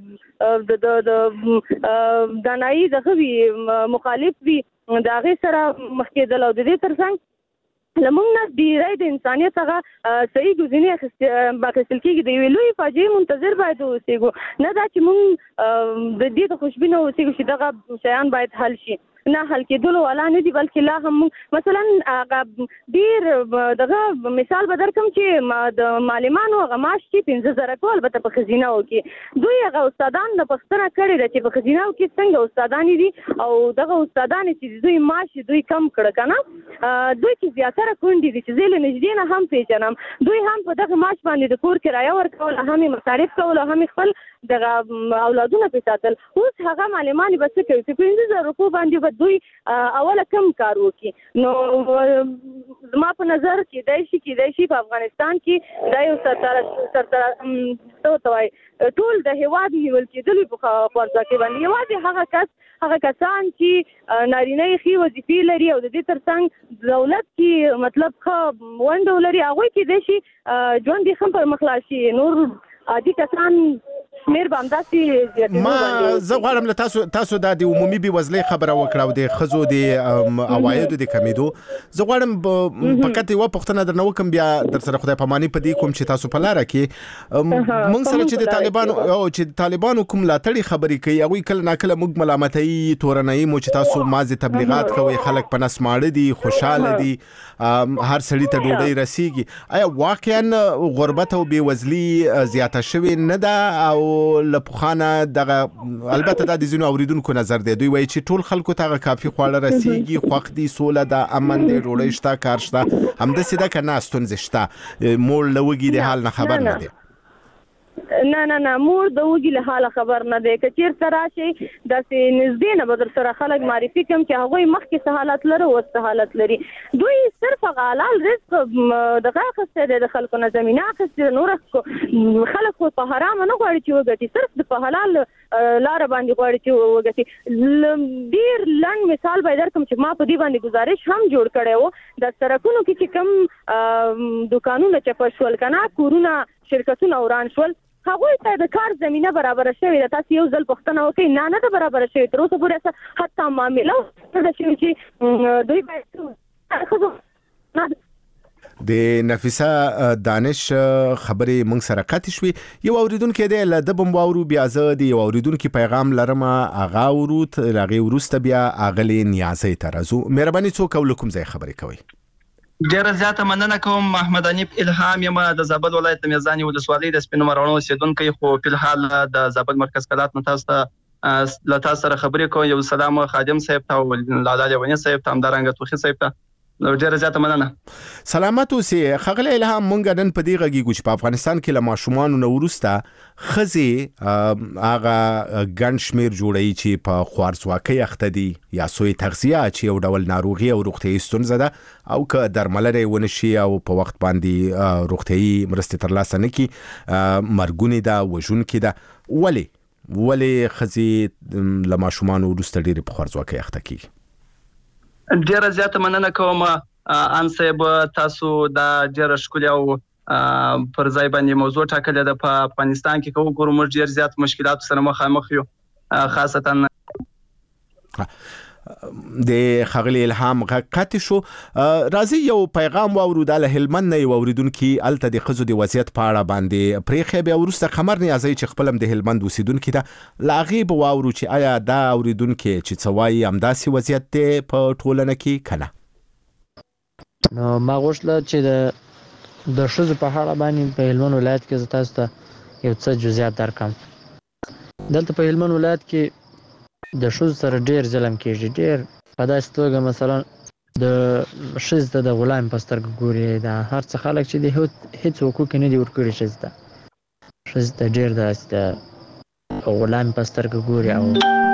د دانایي دغه وي مخالف وي، د هغې سره مخ کېدل. او د دې ترڅنګ له موږ نه ډېری د انسانیت هغه صحیح ګزینې اخیستل کېږي. د یوې لویې فاجعې منتظر باید اوسېږو، نه دا چې موږ د دې د خوشبینه اوسېږو چې دغه شیان باید حل شي. نه حل کېدلو والا نه دي، بلکې لا هم مثلا ډېر دغه مثال به درکړم چې د معلمانو هغه معاش چې 15,000 کو البته په ښځینهو کې دوی هغه استادان د پوښتنه کړې ده چې په ښځینهو کې څنګه استادانې دي او دغه استادانې چې دوی معاش دوی کم کړه که نه، دوی چې زیاتره کونډې دي چې زه له نږدې نه هم پېژنم، دوی هم په دغه معاش باندې د کور کرایه ورکول، هم یې مصارف کول، هم یې خپل دغه اولادونه پرې ساتل. اوس هغه معلمانې به څه کوي چې 15,000 روپو باندې به دوی اوله کم کار وکړي. نو زما په نظر کېدای شي په افغانستان کې دا یو ټول د هیواد نیول کېدل په خوارځواکۍ باندې یوازې هغه کسان چې نارینه یې ښې وظیفې لري او د دې ترڅنګ دولت کې مطلب ښه ونډه ولري، هغوی کېدای شي ژوند یې ښه پر مخ لاړ شي. نور عادي کسان شمیر به همداسې زیاتېدو باندې. زه غواړم له تاسو دا د عمومي بېوزلۍ خبره وکړه او د ښځو د عوایدو د کمېدو. زه غواړم فقط یوه پوښتنه درنه وکړم، بیا در سره خدای پاماني په دې کوم چې تاسو په لاره کې موږ سره چې د طالبانو کوم ملاتړي خبرې کوي، هغوی کله ناکله موږ ملامتوي، تورنوي مو چې تاسو مازې تبلیغات کوئ، خلک په نس ماړه دي، خوشحاله دي، هر سړي ته ډوډۍ رسیږي. آیا واقعا غربت او بېوزلي زیاته شوې نه ده؟ او له پخوانه دغه البته دا د ځینو اوریدونکو نظر دی، دوی وایي چې ټول خلکو ته هغه کافي خواړه رسیږي، خوښ دي، سوله ده، امن دی، ډوډۍ شته، کار شته، همداسې ده که نه ستونزې شته؟ مور له وږي د حال نه خبر نه دی؟ نه مور د وږي له حاله خبر نه دی. که چېرته راشي داسې نږدې نه به در سره خلک معرفي کړم چې هغوی مخکې څه حالت لري اوس څه حالت لري. دوی صرف هغه حلال رزق دغه اخیستی دی، د خلکو نه زمینه اخیستې ده. نور خلک خو په حرامه نه غواړي چې وګټي، صرف د په حلال لاره باندې غواړي چې وګټي. ډېر لنډ مثال به یې درکړم چې ما په دې باندې ګزارش هم جوړ کړی و. د سړکونو کې چې کوم دوکانونه چپه شول که نه، کورونه، شرکتونه وران شول، هغوی ته د کار زمینه برابره شوې ده. تاسو یو ځل پوښتنه وکړئ، نه ده برابره شوې. تر اوسه پورې حتی معامله ده شوې چې دوی باید د نفیسه دانش خبرې موږ سره قطع شوې. یو اوریدونکی دی له ده بم واورو، بیا زه د یو اوریدونکي پیغام لرم، هغه اورو، هغې وروسته بیا اغلې نیازۍ ته راځو. مهرباني څوک او له کوم ځای خبرې کوئ؟ ډیره زیاته مننه کوم. محمد حنیف الهام یم، د زابل ولایت د میزانې ولسوالۍ د سپینو مرغانو اوسېدونکی، خو په الحال د زابل مرکز کلات نه تاسو ته له تاسو سره خبرې کوم. یو سلام خادم صاحب ته او لالا لیونی صاحب ته، همدارنګه توخي صاحب ته. ډیره زیاته مننه. سلامت اوسې. ښاغلی الهام، مونږ نن په دې غږیږو چې په افغانستان کې له ماشومانو نه وروسته ښځې هغه ګڼ شمېر جوړوي چې په خوارځواکۍ اخته دي یا سوء تغذیه چې یو ډول ناروغي او روغتیایي ستونزه ده، او که درملنه یې ونه شي او په وخت باندې روغتیایي مرستې ترلاسه نه کړي، مرګونې ده، وژونکې ده. ولې ولې ښځې له ماشومانو وروسته ډېرې په خوارځواکۍ اخته کیږي؟ ډیره زیاته مننه کوم ان صاحب، تاسو دا ډیره ښکلې او پر ځای باندې موضوع ټاکلې ده. په افغانستان کې کوم ګورو موږ ډیر زیات مشکلات سره مخامخ یو، خاصتا د خغلی الهام غکاتې شو. راځي یو پیغام واورو د هلمند نه اوریدونکو الته د خزو د وضعیت په اړه باندې پرېخې به ورسته خمر نیازي چې خپلم د هلمند اوسیدونکو ته لاغيب واورو چې آیا دا اوریدونکو چې څوای امداسي وضعیت ته په ټولنه کې کنه؟ نو ما غوښتل چې د شوز په اړه باندې په هلمند ولایت کې تاسو ته یو څه جزئیات درکم. دلته په هلمند ولایت کې د شوز سره ډیر ظلم کیږي، ډیر په داسې توګه مثلا د شوز د غلام په سترګه ګوري، دا هر څه خلک چې د هیڅ حقوق نه دي ورکړي شوز ته ډیر د غلام په سترګه ګوري او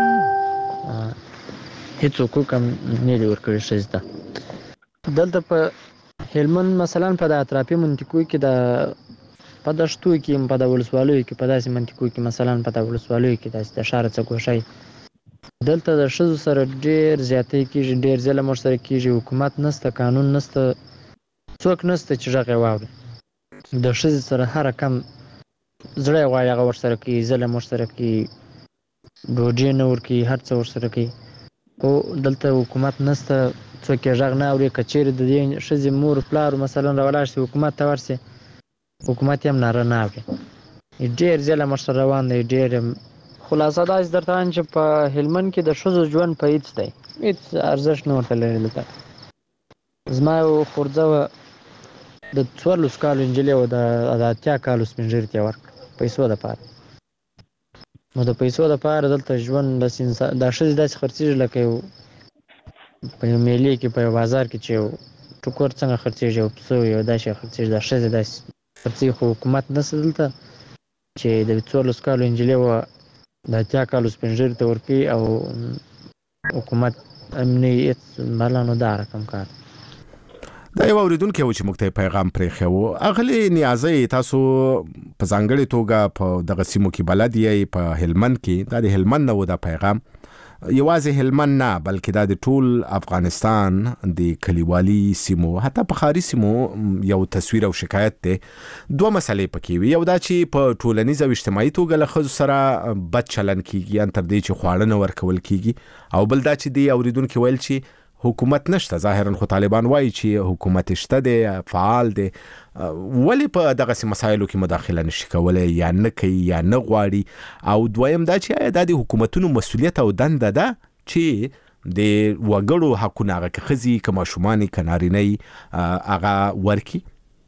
هیڅ حقوق هم نه دي ورکړي شوز ته. دلته په هلمند مثلا په د اطرافي منطقو کې د په دشتو کې په د ولسوالیو کې په داسې منطقو کې مثلا په د ولسوالیو کې د شهر څخه دلته د شذو سره ډیر زیاتې کیږي، ډیر ظلم ورسره کیږي، حکومت نسته، قانون نسته، څوک نسته چې ژغه واوري. د شذو سره هر کم زړه غواړي هغه ورسره کوي، ظلم ورسره کوي، ډوډۍ نه ورکوي، هر څه ورسره کوي. او دلته حکومت نسته، څوک یې ژغ نه اوري. کچېرې د دې ښځې مور پلار مثلا راولاړ شي حکومت ته ورسي، حکومت یې هم ناره نه اوري. ډیر ظلم ورسره روان دی. ډیر خلاصه دا درته وایم چې په هلمند کې د ښځو ژوند په هیڅ دی، هیڅ ارزښت نه ورته لري. دلته زما یو خورځه د 14 کالو نجلۍ وه، د 80 کالو سپین ږیري ته یې ورکړه پیسو دپاره. نو د پیسو دپاره دلته ژوند دا ښځې داسې خرڅېږي لکه یو په یو میلې کې په یو بازار کې چې یو ټوکر څنګه خرڅېږي، یو پسه یو داسې خرڅېږي. دا ښځې داسې خرڅېږي، خو حکومت نشته دلته چې د 14 کالو نجلۍ وه د 80 کالو سپین ږیري ته ورکوي او حکومت امني هېڅ بله نو دا رقم کار. دا یو اوریدونکی و چې موږ ته پیغام پرېښی و. اغلې نیازۍ تاسو په ځانګړې توګه په دغه سیمو کې بلد یې، په هلمند کې. دا د هلمند نه و دا پیغام، یوازې هلمند نه بلکې دا د ټول افغانستان د کلیوالي سیمو حتی په ښاري سیمو یو تصویر او شکایت دی. دوه مسلې پکې وي، یو دا چې په ټولنیز او اجتماعي توګه له ښځو سره بد چلن کیږي، ان تر دې چې خواړه نه ورکول کیږي، او بل دا چې دی اوریدونکي ویل چې حکومت نشته. ظاهرا خو طالبان وایي چې حکومت شته دی، فعال دی، ولی په دغه مسایلو کې مداخله نشي کولای، یا نه کوي یا نه غواړي. او دویم دا چې آیا د حکومتونو مسؤلیت او دنده ده چې د وګړو حقونه هغه که ښځې که ماشومان که نارینه هغه ورکي؟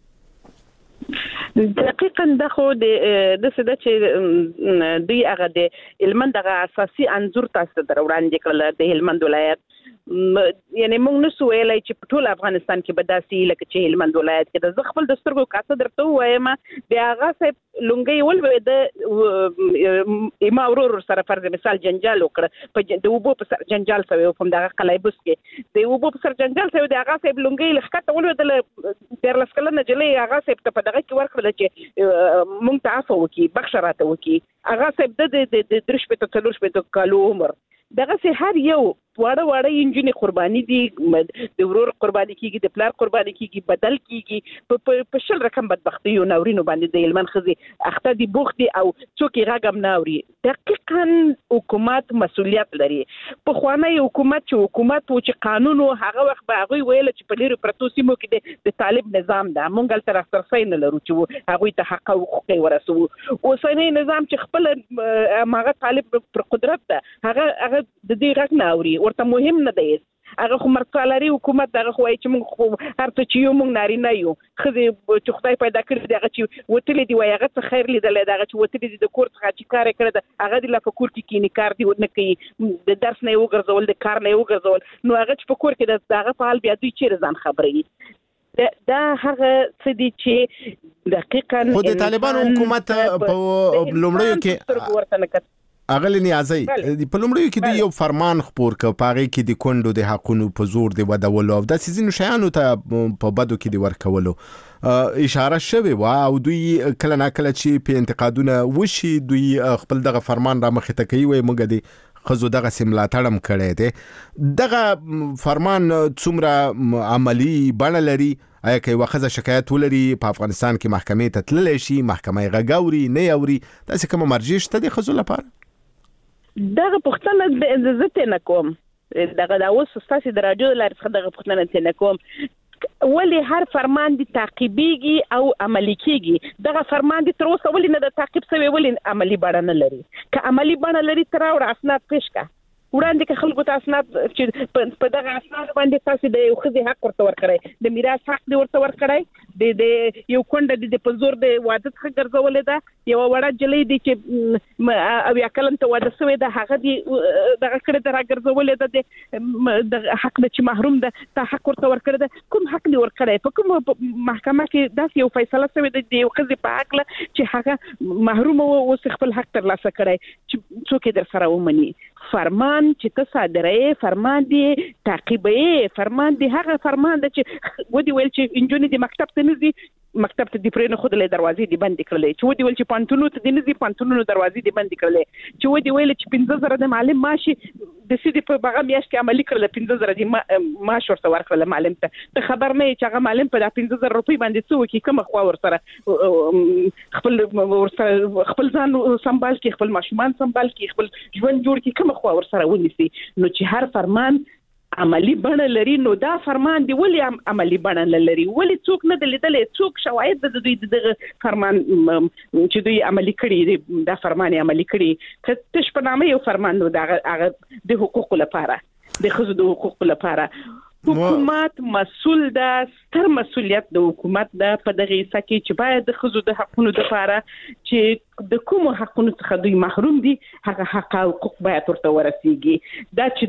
دقیقاً دا خو د څه ده چې دوی هغه د هلمند دغه اساسي انځور تاسو ته در وړاندې کړل د هلمند ولایت. یعنی موږ نشو ویلای چې په ټول افغانستان کې به داسې لکه چې هلمند ولایت کې د زه خپل د سترګو کاسه درته ووایم، بیا هغه صاحب لونګۍ ولوېده، ما ورور سره فرض مثال جنجال وکړه، د اوبو په سر جنجال شوی و په همدغه قلعهبوس کې، د اوبو په سر جنجال شوی د هغه صاحب لونګۍ له ښکته ولوېدله. 14 کلنه نجلۍ هغه صاحب ته په دغه کې ورکړله چې موږ ته عفو وکړي، بخښه راته وکړي. هغه صاحب د 3 کالو عمر دغه سه هر یو واړه انجینې قرباني دي، د ورور قرباني کیږي، د پلار قرباني کیږي، بدل کیږي په شل رقم بدبختی او ناورینو باندې د هلمند ښځې اخته دي، بوخت دي او څوک یې غږ هم نه اوري. دقیقاً حکومت مسؤلیت لري. پخوانی حکومت چې حکومت و چې قانون و، هغه وخت به هغوی ویل چې په لرې پرتو سیمو کې د طالب نظام ده، موږ هلته راسرسی نه لرو چې هغوی ته حق او حقوق یې ورسوو. اوسنی نظام چې خپله هماغه طالب پر قدرت ده، هغه د دې غږ نه اوري، ورته مهم نه دی. هغه خو مرڅالري حکومت دغه خو وایي چې موږ خو هر څه چې یو موږ نارینه یو، ښځې چې خدای پیدا کړي دي هغه چې وتلي دي وایي هغه څه خیر لیدلی دی، هغه چې وتلي دي د کور څخه چې کار یې کړی ده هغه دې لا په کور کې کیني، کار دې نه کوي، د درس نه یې وګرځول، د کار نه یې وګرځول، نو هغه چې په کور کې د هغه په حال بیا دوی چیرې ځان خبروي. دا هغه څه دي چې دقیقاً خو د طالبانو حکومت په لومړیو کې اغلی نیازي په لومړیو کې د یو فرمان خبر ک پاره کې د کندو د حقونو په زور دی ودولو او د سيزینو شیانو ته په بدو کې دی ورکولو اشاره شوی و او دوی کله نه کله چې په انتقادونه وشي دوی خپل دغه فرمان را مخې ته کوي وي موږ د خزو دغه سیملاتړم کړی دی دغه فرمان څومره عملی بڼه لري آیا که یو خزه شکایت ولري په افغانستان کې محکمې ته تللی شي محکمه غاوري نه اوري تاسو کوم مرجع شته د خزو لپاره دغه پښتنه د عزت نه کوم دغه د اوس تاسو د رادیو لپاره دغه پښتنه نه کوم ولی هر فرمان دي تعقیبيږي او عملي کیږي دغه فرمان دي تر اوسه ولی نه د تعقیب سوی ولی عملي بڼه نه لري که عملي بڼه لري تر اور اسناد پیش کا وړاندې که خلکو ته اسناد چې په دغه اسناد باندې تاسو د یو خزي حق ورته ورکړی د میراث حق دی ورته ورکړی د یو کونډه د پزور د واده څخه ګرځولې ده یو وړه جلې دي چې او یا کلم ته واده سوی ده هغه دی دغه کړه د راګرځولې ده د حق د چې محروم ده ته حق ورته ورکړی ده کوم حق دی ورکړی په کوم محکمه کې داس یو فیصله سوی ده د یو خزي په حق چې هغه محروم او خپل حق ترلاسه کړی چې څوک در سره ومني فرمان چې ته صادرې فرمان دی تعقیبې فرمان دی هغه فرمان دی چې ودی ویل چې انجونی دی مکتب ته نزي مکتب ته دی پرې خود له دروازې دی بند کړلې چې ودی ویل چې پانتونو ته دی نزي پانتونو دروازې دی بند کړلې چې ودی ویل چې 15000 د معلم ماشي د سړي په بغه میاش کې عملي کړل 15000 دی ماش ورته ورکړل معلم ته خبر نه چې هغه معلم په 15000 روپۍ باندې څو کې کوم خو ورسره خپل ځان سمبال کې خپل ماشومان سمبال کې خپل ژوند جوړ کې کوم خو ورسره ونیسي نو چې هر فرمان عملی بڼه لري نو دا فرمان دی ولی عملی بڼه لري ولی څوک نه دلیدلې څوک شواهد د دوی دغه فرمان چې دوی عملی کړي دا فرمان عملی کړي که تش په نامه یو فرمان نو دا د حقوقو لپاره د خزو د حقوقو لپاره حکومت مسؤل ده ستر مسؤلیت د حکومت ده په دغه سکه چې باید د خزو د حقونو لپاره چې د کوم حقونو څخه دوی محروم دي هغه حق او حقوق باید ورته ورسیږي دا چې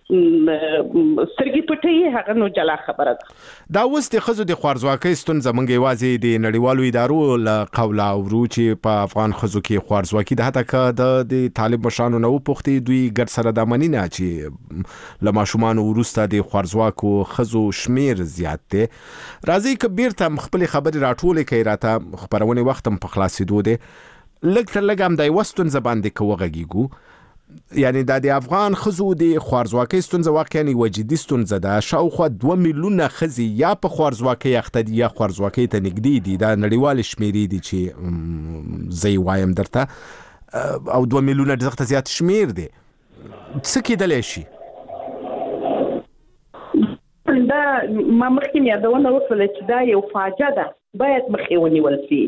دوی سرګي پټي هغه نو جلا خبره ده دا اوس د خزو د خوارزواکۍ ستونزه منګي وازي د نړیوالو ادارو له قوله او چې په افغان خزو کې خوارزواکي ده حتی که د طالب مشرانو نو پوښتي دوی ګډ سره د منینه چې لماشومان ورسته د خوارزواک کو خزو شمیر زیات دی راځي کبیر ته خپل خبري راټولې کوي راته خبرونه وختم په خلاصېدو دی لږ تر لږ هم د وستون زبان دی کوغږیګو یعنی د افغان خزو د خوارزواکۍ ستونزه واقعا وجدي ستونزه ده شاوخوا 2 میلیونه خزي یا په خوارزواکۍ اخته دي یا خوارزواکۍ ته نږدې دي دا نړیوال شمیرې دي چې زی وایم درته او 2 میلیونه ډېر زیات شمیر دي څه کېدلی شي دا ما مخکې یادونه وکړه چې دا یو فاجعه ده باید مخې ونیول شي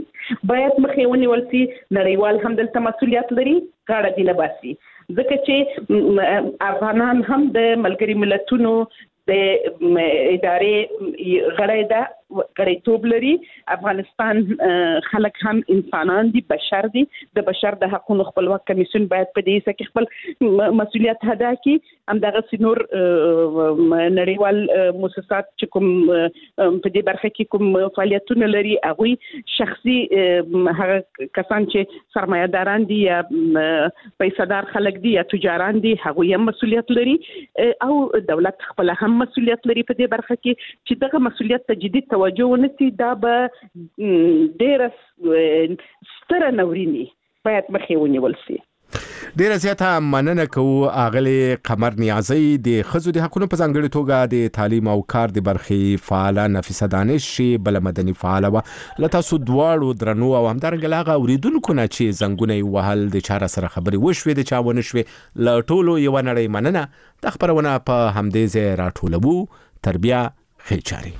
نړیوال هم دلته مسؤلیت لري غاړه دی نه باسي ځکه چې افغانان هم د ملګری ملتونو د ادارې غړیتوب لري افغانستان خلک هم انسانان دي بشر دي د بشر د حقوقو خپلواک کمیسیون باید په دې کې خپل مسؤلیت ادا کړي هم دغه نور نړیوال مؤسسات چې کوم په دې برخه کې کوم فعالیتونه لري هغه شخصي هغه کسان چې سرمایه‌داران دي یا پیسادار خلک دي یا تجاران دي هغه هم مسؤلیت لري او دولت خپل هم مسؤلیت لري په دې برخه کې چې دغه مسؤلیت ته جدي توجه ونیسي دا به ډېر ستر نورینی باید مخې ونیول شي ډیره زیاته مننه کوو اغلی قمر نیازی د خزو د حقوقو په ځانګړي توګه د تعلیم او کار د برخې فعال نفیسه دانش بل مدني فعال و لته سو دواړو درنو او همدارنګه لاغه اوریدونکو نه چې زنګونه وهل د چاره سره خبري وشوي د چاونه شوي ل ټولو یو نړۍ مننه د خبرونه په همدې ځای راټولبو تربیه خېچاري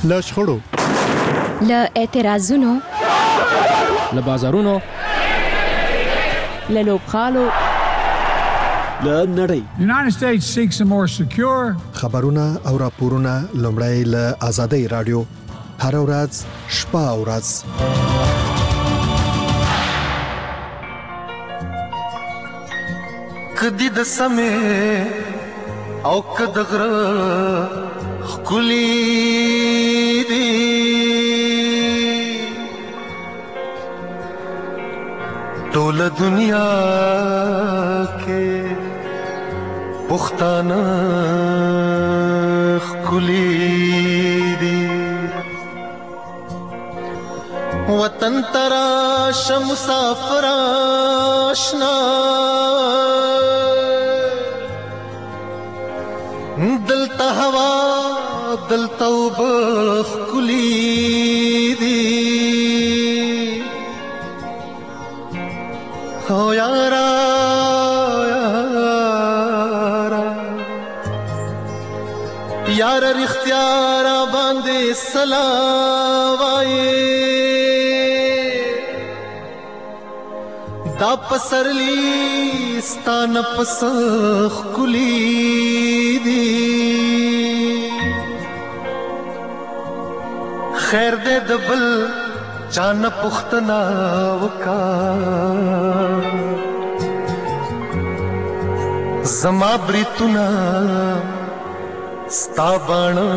له شخړو، له اعتراضونو، له بازارونو، له لوبغالو، له نړۍ. United States seeks a more secure. خبرونه او راپورونه لومړی له آزادۍ رادیو هر ورځ شپه او ورځ. کدی د سمې او کد غره خلی دی ټول دنیا کې پښتانه خلی دی وطن ترا شمسافر آشنا دلتا ہوا دلتا وبخ کلی دی ہو یارا یارا یارا رختیارا باندے سلاوائے دا پسرلی ستان پسخ کلی دی خیر دے دبل جان پختنا وکا زما بریتنا ستا بانا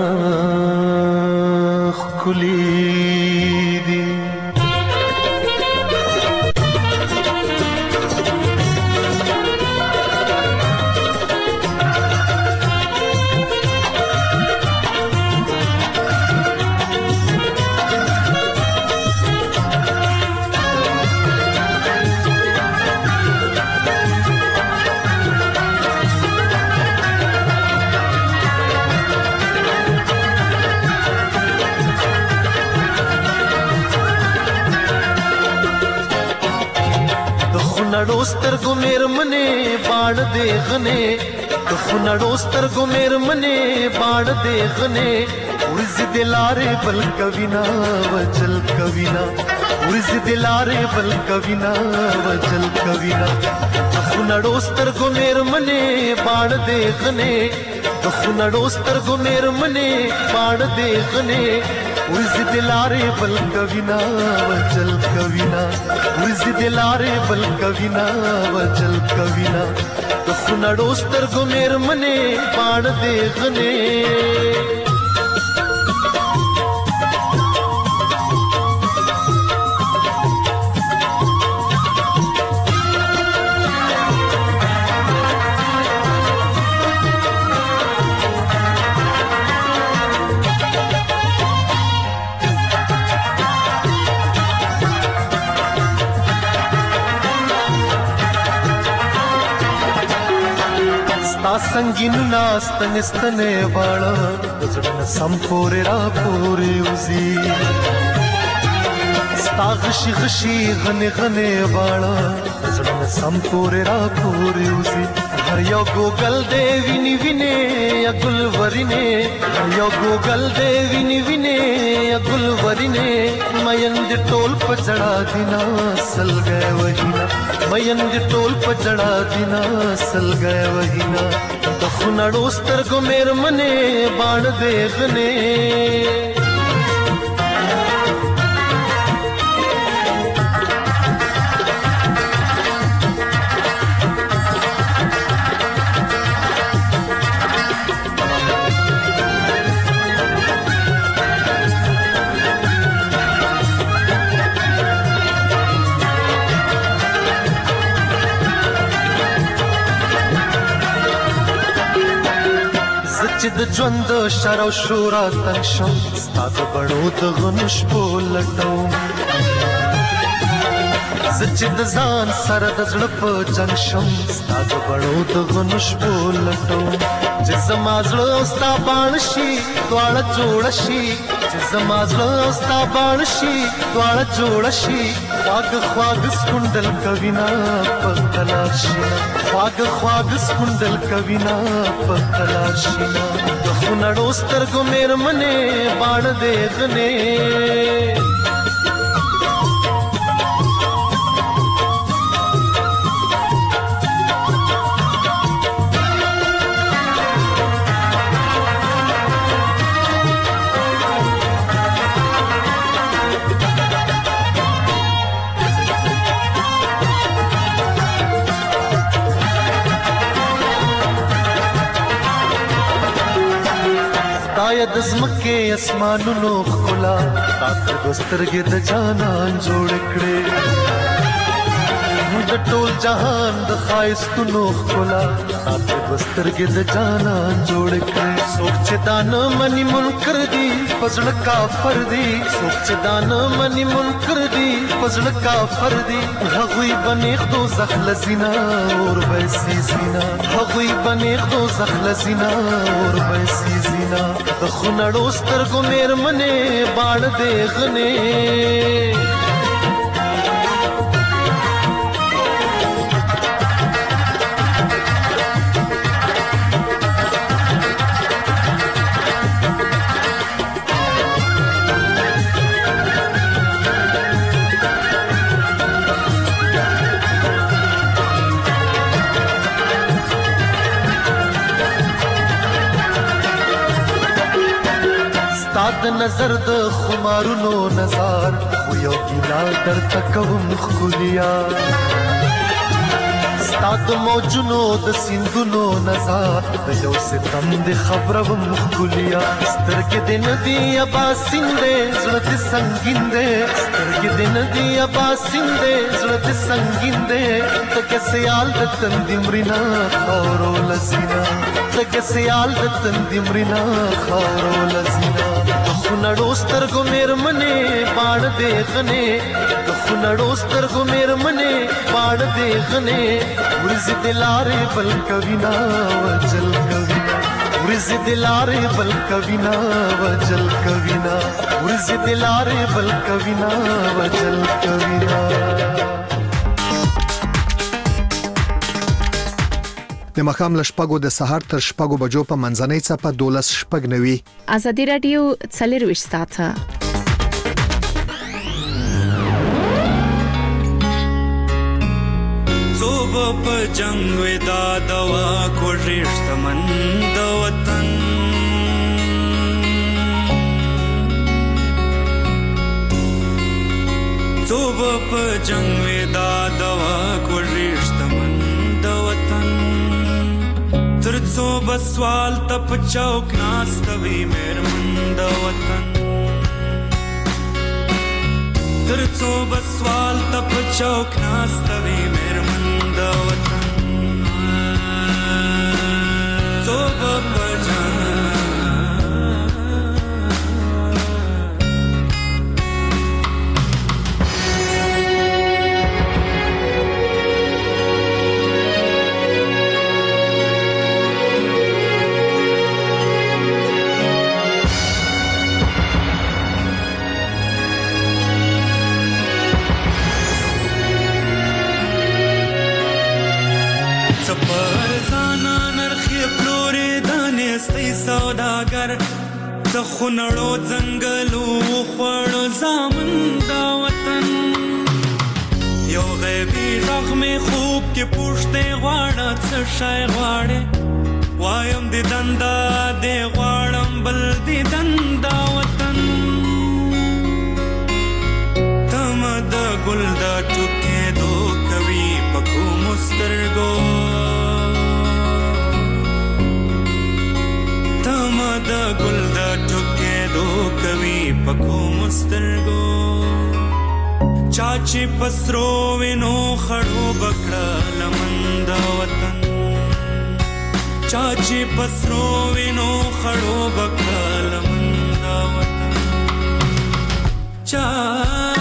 کلی دی خنړو سترګو میرمنې باڼ دې غنې د خنړو سترګو میرمنې باڼ دې غنې ورځ دې لارې بل کوینا وجل کوینا ورځ دې لارې بل کوینا وجل کوینا د خنړو سترګو میرمنې باڼ دې غنې د خنړو سترګو میرمنې باڼ دې غنې ورځ دې لارې بل کوینا وجل کوینا ورځ دې لارې بل کوینا وجل کوینا د خنړو سترګو میرمنې باڼ دې غنې संगीन नास्तन स्तने वाला जड़न संपोरे रा पोरे उजी स्तागशी गशी गने गने वाला जड़न संपोरे रा पोरे उजी हर यो गोगल देवी निविने या गुलवरिने हर यो गोगल देवी निविने या गुलवरिने मयंद टोल पचड़ा दिना सल गए वहीना मयंद टोल पचड़ा दिना सल गए वहीना د خنړو سترګو میرمنې باڼ دې غنې چې د ژوند شر او شورا تنګ شم ستا د بڼو د غنو شپو لټوم سچ د ځان سره د زړه په جنگ شم ستا د بڼو د غنش بولټو چې زما زړه او ستا باڼ شي دواړه جوړ شي چې زما زړه او ستا باڼ شي دواړه جوړ شي خواږ خواږ سکندل کوینا په تلار شي خواږ خواږ سکندل کوینا په تلار شي د خونړو سترګو مېرمنې باڼ دې غنې د زمکه اسمانونو خلا تاسو دسترګې د جانان جوړ کړې د ټول جهان د خایستونو خلا تاسو دسترګې د جانان جوړ کړې سوچ دان منی منکر دی فزړ کافر دی سوچ دان منی منکر دی فزړ کافر دی هغوی بنیخ دو زخل زینا اور بیسی زینا هغوی بنیخ دو زخل زینا اور بیسی زینا د خونړو سترګو مېرمنې باڼ دې غنې د نظر د خمارونو نظر خو یو ګیلا درته کوم ښکلیا ستا د موجونو د سیندونو نظر د یو ستم د خبروم ښکلیا سترګې دې نه دي اباسین دی زړه دې سنګین دی سترګې دې نه دي اباسین دی زړه دې سنګین دی ته سیال د تندې مرینا خاورو لزینا ته سیال د تندې مرینا خاورو لزینا خونړو سترګو مېرمنې باڼ دې غنې د خونړو سترګو مېرمنې باڼ دې غنې ورځې دې لارې بل کوینا وجل کوینا ورځې دې لارې بل کوینا وجل کوینا ورځې دې لارې بل کوینا وجل کوینا د مخام له شپږو د سهار تر شپږو بجو په منځنۍ څپه 12:09 ازادي رادیو 24 ساعته صوب په جنگ ودا دوا کوشش تمن د وطن صوب په جنگ ودا دوا کوشش تمن د وطن ترڅو بسوال تپ چوک ناستوي مېرمن د وطن ترڅو بسوال تپ چوک ناستوي مېرمن د وطن صوب په سوداګر څه خونړو ځنګلو خوړو زامن دا وطن یو غیبی رغم خوب کې پوښتې غواړه څه شای غواړې وایم دې دندا دې غواړم بل دې دندا وطن تم د ګل دا ټوکې دو کوي پکو مسترګو د ګل د ټوکې دو کوي پکو مسترګو چاچی پسرو وینو خړو بکړه لمن د وطن چاچی پسرو وینو خړو بکړه لمن د وطن چا